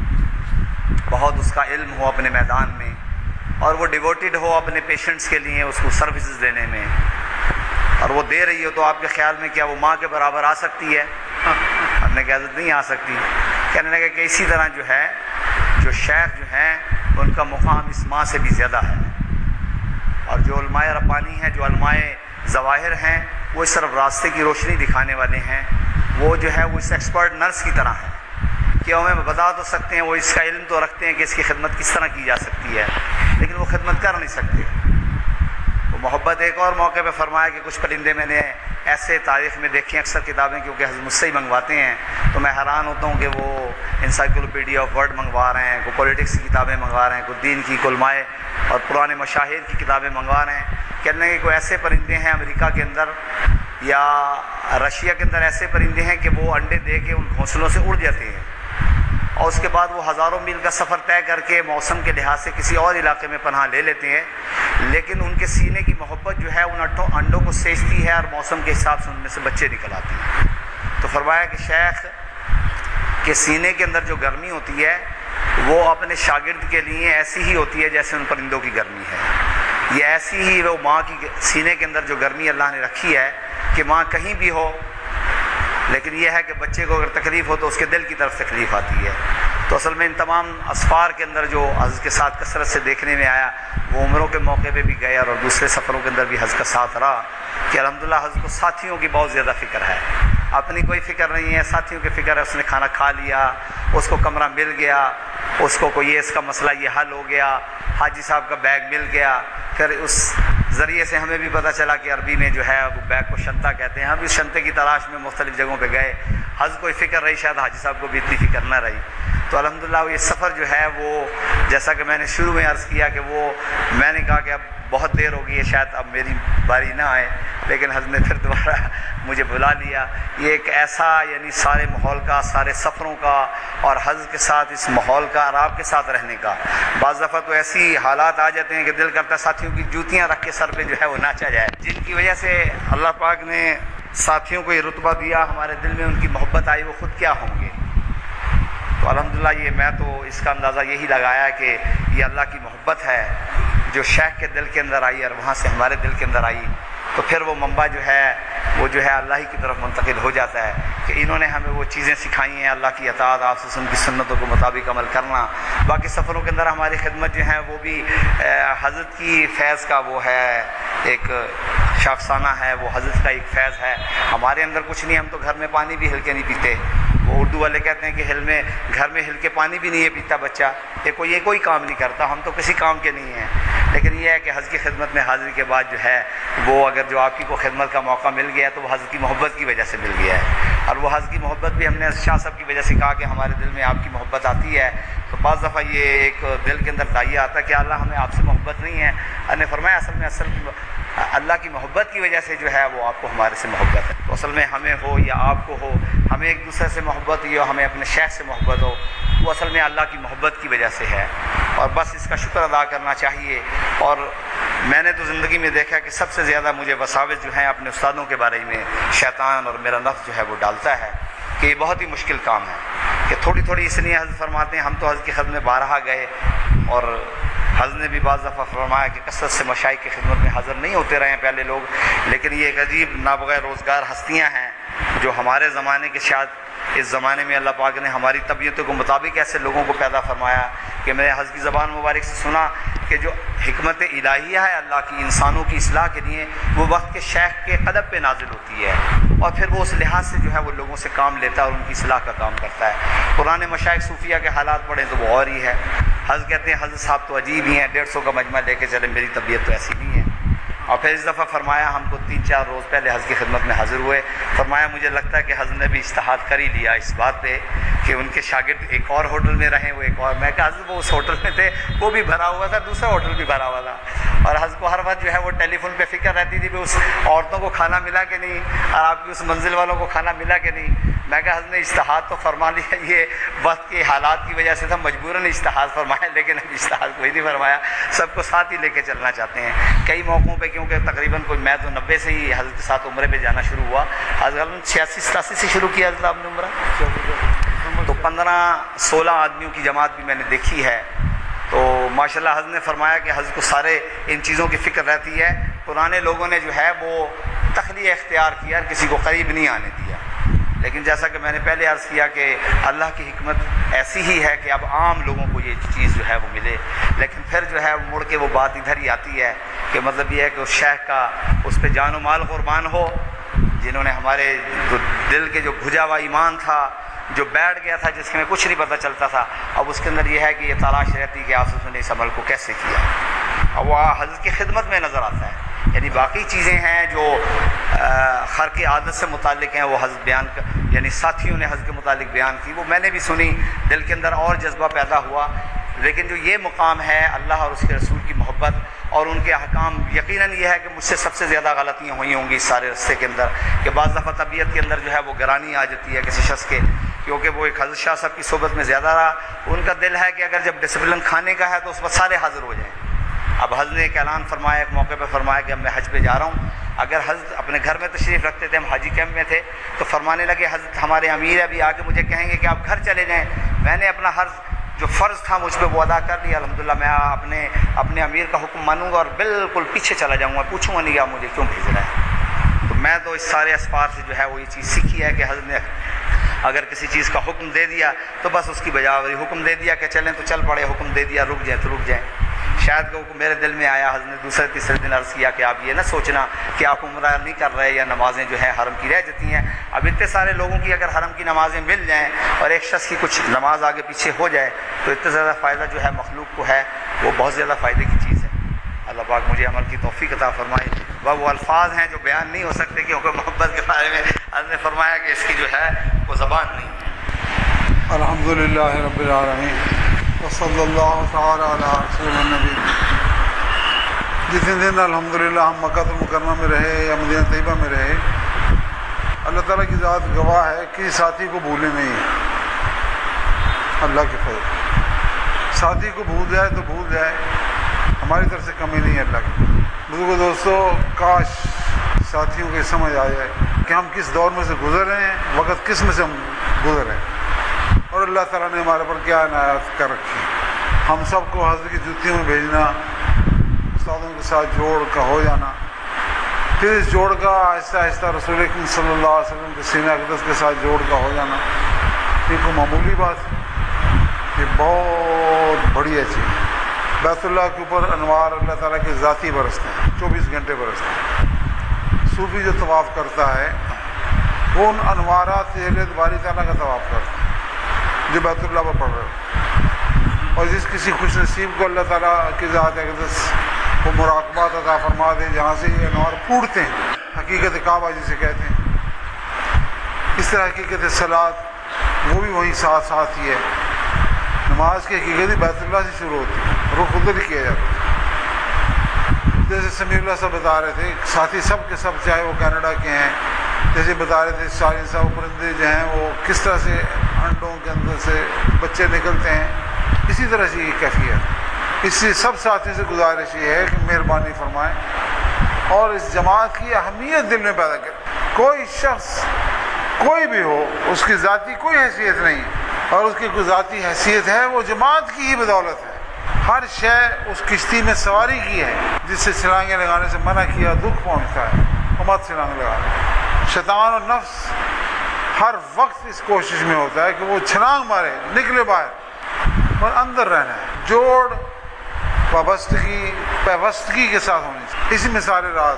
بہت اس کا علم ہو اپنے میدان میں، اور وہ ڈیووٹیڈ ہو اپنے پیشنٹس کے لیے اس کو سروسز دینے میں، اور وہ دے رہی ہو، تو آپ کے خیال میں کیا وہ ماں کے برابر آ سکتی ہے؟ ہم نے کہا حضرت نہیں آ سکتی۔ کہنے لگے کہ اسی طرح جو ہے جو شیخ جو ہیں ان کا مقام اس ماں سے بھی زیادہ ہے، اور جو علماء ربانی ہیں، جو علماء ظواہر ہیں، وہ اس طرف راستے کی روشنی دکھانے والے ہیں، وہ جو ہے وہ اس ایکسپرٹ نرس کی طرح ہیں کہ ہمیں بتا تو سکتے ہیں، وہ اس کا علم تو رکھتے ہیں کہ اس کی خدمت کس طرح کی جا سکتی ہے، لیکن وہ خدمت کر نہیں سکتے۔ وہ محبت ایک اور موقع پہ فرمایا کہ کچھ پرندے میں نے ایسے تاریخ میں دیکھی ہیں، اکثر کتابیں کیونکہ حضرت مجھ سے ہی منگواتے ہیں، تو میں حیران ہوتا ہوں کہ وہ انسائکلوپیڈیا آف ورڈ منگوا رہے ہیں، کوئی پولیٹکس کی کتابیں منگوا رہے ہیں، کوئی دین کی، علماء اور پرانے مشاہیر کی کتابیں منگوا رہے ہیں۔ کہنے کہ کوئی ایسے پرندے ہیں امریکہ کے اندر یا رشیا کے اندر، ایسے پرندے ہیں کہ وہ انڈے دے کے ان گھونسلوں سے اڑ جاتے ہیں، اور اس کے بعد وہ ہزاروں میل کا سفر طے کر کے موسم کے لحاظ سے کسی اور علاقے میں پناہ لے لیتے ہیں، لیکن ان کے سینے کی محبت جو ہے ان انڈوں کو سینچتی ہے، اور موسم کے حساب سے ان میں سے بچے نکل آتے ہیں۔ تو فرمایا کہ شیخ کے سینے کے اندر جو گرمی ہوتی ہے وہ اپنے شاگرد کے لیے ایسی ہی ہوتی ہے جیسے ان پرندوں کی گرمی ہے، یہ ایسی ہی وہ ماں کی سینے کے اندر جو گرمی اللہ نے رکھی ہے کہ ماں کہیں بھی ہو، لیکن یہ ہے کہ بچے کو اگر تکلیف ہو تو اس کے دل کی طرف تکلیف آتی ہے۔ تو اصل میں ان تمام اسفار کے اندر جو حضرت کے ساتھ کثرت سے دیکھنے میں آیا، وہ عمروں کے موقع پہ بھی گئے اور دوسرے سفروں کے اندر بھی حضرت کا ساتھ رہا کہ الحمدللہ حضرت کو ساتھیوں کی بہت زیادہ فکر ہے، اپنی کوئی فکر نہیں ہے، ساتھیوں کی فکر ہے۔ اس نے کھانا کھا لیا، اس کو کمرہ مل گیا، اس کو کوئی اس کا مسئلہ یہ حل ہو گیا، حاجی صاحب کا بیگ مل گیا، پھر اس ذریعے سے ہمیں بھی پتہ چلا کہ عربی میں جو ہے وہ بیگ کو شنطہ کہتے ہیں، ہم اس شنطے کی تلاش میں مختلف جگہوں پہ گئے، حضرت کوئی فکر رہی، شاید حاجی صاحب کو بھی اتنی فکر نہ رہی۔ تو الحمدللہ یہ سفر جو ہے وہ جیسا کہ میں نے شروع میں عرض کیا کہ وہ میں نے کہا کہ اب بہت دیر ہو گئی ہے، شاید اب میری باری نہ آئے، لیکن حضرت نے پھر دوبارہ مجھے بلا لیا۔ یہ ایک ایسا یعنی سارے ماحول کا، سارے سفروں کا، اور حضرت کے ساتھ اس ماحول کا اور آپ کے ساتھ رہنے کا، بعض دفعہ تو ایسی حالات آ جاتے ہیں کہ دل کرتا ہے ساتھیوں کی جوتیاں رکھ کے سر پہ جو ہے وہ ناچا جائے، جن کی وجہ سے اللہ پاک نے ساتھیوں کو یہ رتبہ دیا، ہمارے دل میں ان کی محبت آئی، وہ خود کیا ہوں گے۔ تو الحمدللہ یہ میں تو اس کا اندازہ یہی لگایا کہ یہ اللہ کی محبت ہے جو شیخ کے دل کے اندر آئی اور وہاں سے ہمارے دل کے اندر آئی، تو پھر وہ منبع جو ہے وہ جو ہے اللہ ہی کی طرف منتقل ہو جاتا ہے کہ انہوں نے ہمیں وہ چیزیں سکھائی ہیں، اللہ کی اطاعت، آپ سے کی سنتوں کے مطابق عمل کرنا۔ باقی سفروں کے اندر ہماری خدمت جو ہے وہ بھی حضرت کی فیض کا وہ ہے، ایک شاخسانہ ہے، وہ حضرت کا ایک فیض ہے، ہمارے اندر کچھ نہیں، ہم تو گھر میں پانی بھی ہل کے نہیں پیتے، وہ اردو والے کہتے ہیں کہ گھر میں ہل کے پانی بھی نہیں ہے پیتا بچہ، یہ کوئی کام نہیں کرتا، ہم تو کسی کام کے نہیں ہیں، لیکن یہ ہے کہ حضرت کی خدمت میں حاضری کے بعد جو ہے وہ اگر جو آپ کی کو خدمت کا موقع مل گیا تو وہ حضرت کی محبت کی وجہ سے مل گیا ہے۔ اور وہ حضرت کی محبت بھی ہم نے شاہ صاحب کی وجہ سے کہا کہ ہمارے دل میں آپ کی محبت آتی ہے، تو بعض دفعہ یہ ایک دل کے اندر دائیہ آتا ہے کہ اللہ ہمیں آپ سے محبت نہیں ہے. اللہ نے فرمایا اصل میں اللہ کی محبت کی وجہ سے جو ہے وہ آپ کو ہمارے سے محبت ہے. تو اصل میں ہمیں ہو یا آپ کو ہو، ہمیں ایک دوسرے سے محبت ہو، ہمیں اپنے شیخ سے محبت ہو، وہ اصل میں اللہ کی محبت کی وجہ سے ہے، اور بس اس کا شکر ادا کرنا چاہیے. اور میں نے تو زندگی میں دیکھا کہ سب سے زیادہ مجھے وساوس جو ہیں اپنے استادوں کے بارے میں شیطان اور میرا نفس جو ہے وہ ڈالتا ہے کہ یہ بہت ہی مشکل کام ہے. کہ تھوڑی تھوڑی اس لیے حضرت فرماتے ہیں ہم تو حضرت کی خدمت میں بارہا گئے، اور حضرت نے بھی بعض دفعہ فرمایا کہ کثرت سے مشائخ کی خدمت میں حاضر نہیں ہوتے رہے ہیں پہلے لوگ، لیکن یہ ایک عجیب نابغیر روزگار ہستیاں ہیں جو ہمارے زمانے کے شاید اس زمانے میں اللہ پاک نے ہماری طبیعتوں کے مطابق ایسے لوگوں کو پیدا فرمایا کہ میں نے حضرت کی زبان مبارک سے سنا کہ جو حکمت الہیہ ہے اللہ کی انسانوں کی اصلاح کے لیے، وہ وقت کے شیخ کے قدم پہ نازل ہوتی ہے، اور پھر وہ اس لحاظ سے جو ہے وہ لوگوں سے کام لیتا ہے اور ان کی اصلاح کا کام کرتا ہے. قرآن مشائخ صوفیہ کے حالات پڑھیں تو وہ اور ہی ہے. حضرت کہتے ہیں حضرت صاحب تو عجیب ہی ہیں، 150 کا مجمع لے کے چلے، میری طبیعت تو ایسی نہیں ہے. اور پھر اس دفعہ فرمایا ہم کو 3-4 روز پہلے حضرت کی خدمت میں حاضر ہوئے، فرمایا مجھے لگتا ہے کہ حضرت نے بھی اجتہاد کر ہی لیا اس بات پہ کہ ان کے شاگرد ایک اور ہوٹل میں رہیں، وہ ایک اور. میں کہا حضرت وہ اس ہوٹل میں تھے، وہ بھی بھرا ہوا تھا، دوسرا ہوٹل بھی بھرا ہوا تھا، اور حضرت کو ہر وقت جو ہے وہ ٹیلی فون پہ فکر رہتی تھی کہ اس عورتوں کو کھانا ملا کہ نہیں، اور آپ کی اس منزل والوں کو کھانا ملا کہ نہیں. میں کہا حضرت نے اجتہاد تو فرما لیا، یہ وقت کے حالات کی وجہ سے تھا، مجبوراً اجتہاد فرمایا، لیکن اب اجتہاد کوئی نہیں فرمایا، سب کو ساتھ ہی لے کے چلنا چاہتے ہیں. کئی موقعوں پہ کیونکہ تقریباً کوئی میں تو 90 سے ہی حضرت کے ساتھ عمرے پہ جانا شروع ہوا، حضرت 86-87 سے شروع کیا حضرت آپ نے عمرہ، تو 15-16 آدمیوں کی جماعت بھی میں نے دیکھی ہے. تو ماشاءاللہ حضرت نے فرمایا کہ حضرت کو سارے ان چیزوں کی فکر رہتی ہے. پرانے لوگوں نے جو ہے وہ تخلیہ اختیار کیا، کسی کو قریب نہیں آنے دیا، لیکن جیسا کہ میں نے پہلے عرض کیا کہ اللہ کی حکمت ایسی ہی ہے کہ اب عام لوگوں کو یہ چیز جو ہے وہ ملے. لیکن پھر جو ہے مڑ کے وہ بات ادھر ہی آتی ہے کہ مطلب یہ ہے کہ اس شیخ کا اس پہ جان و مال قربان ہو، جنہوں نے ہمارے دل کے جو بھجا ہوا ایمان تھا، جو بیٹھ گیا تھا، جس میں کچھ نہیں پتہ چلتا تھا، اب اس کے اندر یہ ہے کہ یہ تلاش رہتی کہ آسوس نے اس عمل کو کیسے کیا. اب وہ حضرت کی خدمت میں نظر آتا ہے. یعنی باقی چیزیں ہیں جو خرق عادت سے متعلق ہیں، وہ حضرت بیان یعنی ساتھیوں نے حضرت کے متعلق بیان کی، وہ میں نے بھی سنی، دل کے اندر اور جذبہ پیدا ہوا. لیکن جو یہ مقام ہے اللہ اور اس کے رسول کی محبت اور ان کے احکام، یقیناً یہ ہے کہ مجھ سے سب سے زیادہ غلطیاں ہوئی ہوں گی اس سارے رستے کے اندر، کہ بعض دفعہ طبیعت کے اندر جو ہے وہ گرانی آ جاتی ہے کسی شخص کے، کیونکہ وہ ایک حضرت شاہ صاحب کی صحبت میں زیادہ رہا. ان کا دل ہے کہ اگر جب ڈسپلن کھانے کا ہے تو اس وقت سارے حاضر ہو جائیں. اب حضرت نے ایک اعلان فرمایا ایک موقع پہ، فرمایا کہ اب میں حج پہ جا رہا ہوں. اگر حضرت اپنے گھر میں تشریف رکھتے تھے، ہم حاجی کیمپ میں تھے، تو فرمانے لگے حضرت ہمارے امیر ابھی آ کے مجھے کہیں گے کہ آپ گھر چلے جائیں. میں نے اپنا جو فرض تھا مجھ پہ وہ ادا کر لیا الحمدللہ. میں اپنے امیر کا حکم مانوں گا اور بالکل پیچھے چلا جاؤں گا، پوچھوں گا نہیں کہ آپ مجھے کیوں بھیج رہے ہیں. تو میں تو اس سارے اسفار سے جو ہے وہ یہ چیز سیکھی ہے کہ حضرت نے اگر کسی چیز کا حکم دے دیا تو بس اس کی بجاوری، حکم دے دیا کہ چلیں تو چل پڑے، حکم دے دیا رک جائیں تو رک جائیں. شاید کہ میرے دل میں آیا، حضرت نے دوسرے تیسرے دن عرض کیا کہ آپ یہ نہ سوچنا کہ آپ عمرہ نہیں کر رہے یا نمازیں جو ہیں حرم کی رہ جاتی ہیں. اب اتنے سارے لوگوں کی اگر حرم کی نمازیں مل جائیں اور ایک شخص کی کچھ نماز آگے پیچھے ہو جائے تو اتنا زیادہ فائدہ جو ہے مخلوق کو ہے، وہ بہت زیادہ فائدے کی چیز ہے. اللہ پاک مجھے عمل کی توفیق عطا فرمائے. وہ الفاظ ہیں جو بیان نہیں ہو سکتے کیونکہ محبت کے بارے میں حضرت نے فرمایا کہ اس کی جو ہے وہ زبان نہیں ہے. الحمدللہ رب العالمین وصلی اللہ تعالی علی رسول النبی. جتنے دن الحمدللہ ہم مکہ المکرمہ میں رہے یا مدینہ طیبہ میں رہے، اللہ تعالیٰ کی ذات گواہ ہے کہ ساتھی کو بھولے نہیں. اللہ کے فضل ساتھی کو بھول جائے تو بھول جائے، ہماری طرف سے کمی نہیں ہے اللہ کی. بزرگوں دوستو، کاش ساتھیوں کی سمجھ آ جائے کہ ہم کس دور میں سے گزر رہے ہیں، وقت کس میں سے ہم گزر رہے ہیں، اور اللہ تعالیٰ نے ہمارے پر کیا عنایت کر رکھی. ہم سب کو حضرت کی جوتیوں میں بھیجنا، استادوں کے ساتھ جوڑ کا ہو جانا، پھر اس جوڑ کا آہستہ آہستہ رسول اکرم صلی اللہ علیہ وسلم کے سینہ اقدس کے ساتھ جوڑ کا ہو جانا، یہ کوئی معمولی بات ہے، یہ بہت بڑھیا چیز ہے. بیت اللہ کے اوپر انوار اللہ تعالیٰ کے ذاتی برستے ہیں، 24 گھنٹے برستے ہیں. صوفی جو طواف کرتا ہے وہ ان انوارات سے باری تعالیٰ کا طواف کرتا ہے جو بیت اللہ پر پڑھ رہے ہو. اور جس کسی خوش نصیب کو اللہ تعالیٰ کی ذات اقدس وہ مراقبات عطا فرما دے جہاں سے یہ انوار پھوٹتے ہیں، حقیقت کعبہ جسے کہتے ہیں. اس طرح حقیقت صلات وہ بھی وہیں ساتھ ساتھ ہی ہے. نماز کی حقیقت بیت اللہ سے شروع ہوتی ہے، رخ ادھر کیا جاتا ہے. جیسے سمیع اللہ صاحب بتا رہے تھے، ساتھی سب کے سب چاہے وہ کینیڈا کے ہیں، جیسے بتا رہے تھے سارے صاحب پرندے جو ہیں وہ کس طرح سے انڈوں کے اندر سے بچے نکلتے ہیں، اسی طرح سے یہ کیفیت. اس لیے سب ساتھی سے گزارش یہ ہے کہ مہربانی فرمائیں اور اس جماعت کی اہمیت دل میں پیدا کریں. کوئی شخص کوئی بھی ہو، اس کی ذاتی کوئی حیثیت نہیں، اور اس کی کوئی ذاتی حیثیت ہے وہ جماعت کی ہی بدولت ہے. ہر شے اس کشتی میں سواری کی ہے جس سے چھلانگیں لگانے سے منع کیا، دکھ پہنچتا ہے، مت چھلانگ لگانا. شیطان اور نفس ہر وقت اس کوشش میں ہوتا ہے کہ وہ چھلانگ مارے، نکلے باہر، اور اندر رہنا ہے. جوڑ پیوستگی کے ساتھ ہونی چاہیے. اسی میں سارے راز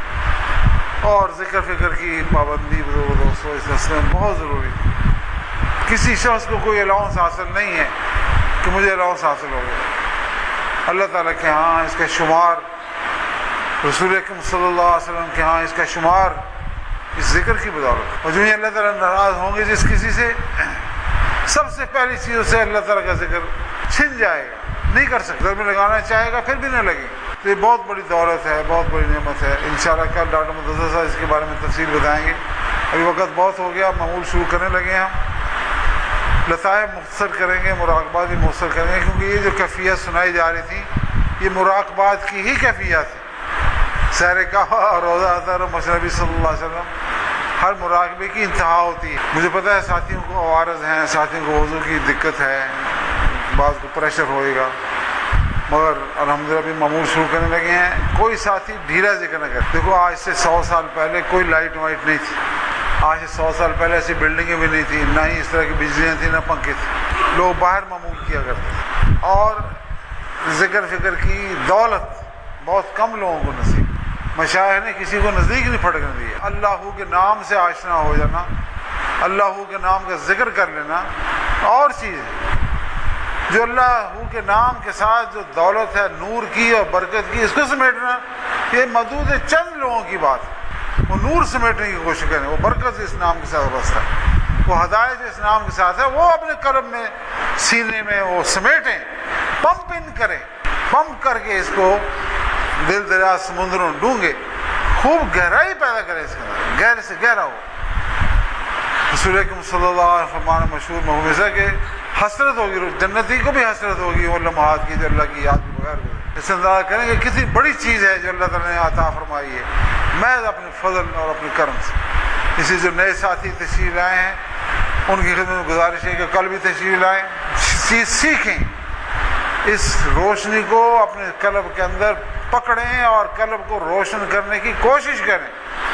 اور ذکر فکر کی پابندی دوستو اس رستے میں بہت ضروری ہے. کسی شخص کو کوئی الاؤنس حاصل نہیں ہے کہ مجھے الاؤنس حاصل ہو گیا. اللہ تعالیٰ کے ہاں اس کا شمار، رسول اکرم صلی اللہ علیہ وسلم کے ہاں اس کا شمار اس ذکر کی بدولت. اور جو اللہ تعالیٰ ناراض ہوں گے جس کسی سے، سب سے پہلی چیز اسے اللہ تعالیٰ کا ذکر چھن جائے گا، نہیں کر سکتا. گھر میں لگانا چاہے گا پھر بھی نہ لگے. تو یہ بہت بڑی دولت ہے، بہت بڑی نعمت ہے. انشاءاللہ کل ڈاکٹر مدثر صاحب اس کے بارے میں تفصیل بتائیں گے. ابھی وقت بہت ہو گیا، معمول شروع کرنے لگے ہم. لطائف مختصر کریں گے، مراقبات بھی مختصر کریں گے، کیونکہ یہ جو کیفیت سنائی جا رہی تھی یہ مراقبات کی ہی کیفیت ہے. سیر کعبہ اور روضہ اطہر اور مسجد نبی صلی اللہ علیہ وسلم، ہر مراقبے کی انتہا ہوتی ہے. مجھے پتہ ہے ساتھیوں کو عوارض ہیں، ساتھیوں کو وضو کی دقت ہے، بعض کو پریشر ہوئے گا، مگر الحمدللہ بھی معمول شروع کرنے لگے ہیں. کوئی ساتھی ڈھیلا ذکر نہ کرے. دیکھو آج سے 100 سال پہلے کوئی لائٹ وائٹ نہیں تھی. آج سے 100 سال پہلے ایسی بلڈنگیں بھی نہیں تھیں، نہ ہی اس طرح کی بجلیاں تھیں، نہ پنکھے تھے. لوگ باہر معمول کیا کرتے. اور ذکر فکر کی دولت بہت کم لوگوں کو نصیب. مشائخ نے کسی کو نزدیک نہیں پھٹکنے دیا. اللہ کے نام سے آشنا ہو جانا، اللہ کے نام کا ذکر کر لینا اور چیز ہے. جو اللہ کے نام کے ساتھ جو دولت ہے نور کی اور برکت کی، اس کو سمیٹنا یہ محدود ہے چند لوگوں کی بات ہے. وہ نور سمیٹنے کی کوشش کریں، وہ برکت اس نام کے ساتھ وابستہ ہے، وہ ہدایت اس نام کے ساتھ ہے، وہ اپنے قلب میں سینے میں وہ سمیٹیں، پمپ ان کریں، پمپ کر کے اس کو دل دریا سمندروں ڈونگے، خوب گہرائی پیدا کریں اس کے اندر، گہرے سے گہرا ہو. رسول اکرم صلی اللہ علیہ وسلم فرمان مشہور محمد کہ حسرت ہوگی، جنتی کو بھی حسرت ہوگی وہ لمحات کی جو اللہ کی یاد کے بغیر گزرے. اس سے اندازہ کریں کہ کتنی بڑی چیز ہے جو اللہ تعالیٰ نے عطا فرمائی ہے محض اپنے فضل اور اپنے کرم سے. اسی جو نئے ساتھی تشریف لائے ہیں ان کی خدمت میں گزارش ہے کہ کل بھی تشریف لائیں، چیز سیکھیں، اس روشنی کو اپنے قلب کے اندر پکڑیں اور قلب کو روشن کرنے کی کوشش کریں.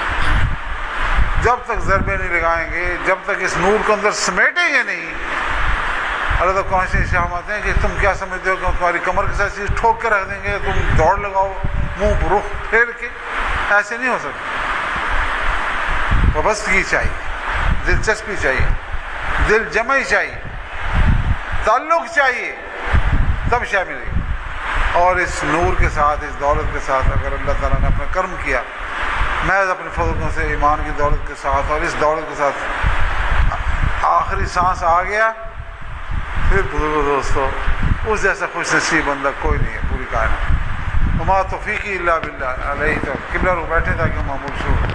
جب تک ضربے نہیں لگائیں گے، جب تک اس نور کو اندر سمیٹیں گے نہیں، اللہ تو کون سے شامت ہیں کہ تم کیا سمجھتے ہو کہ تمہاری کمر کے ساتھ چیز ٹھوک کے رکھ دیں گے، تم دوڑ لگاؤ منہ رخ پھیر کے، ایسے نہیں ہو سکتا. وابستگی چاہیے، دلچسپی چاہیے، دل جمعی چاہیے، تعلق چاہیے، تب شے ملے گی. اور اس نور کے ساتھ، اس دولت کے ساتھ اگر اللہ تعالیٰ نے اپنا کرم کیا محض اپنے فضلوں سے، ایمان کی دولت کے ساتھ اور اس دولت کے ساتھ آخری سانس آ گیا، پھر بزرگوں دوستو اس جیسا خوش نصیب بندہ کوئی نہیں ہے پوری کائنات. وما توفیقی الا باللہ. علیہ تو قبلہ رو بیٹھے تاکہ معمول شروع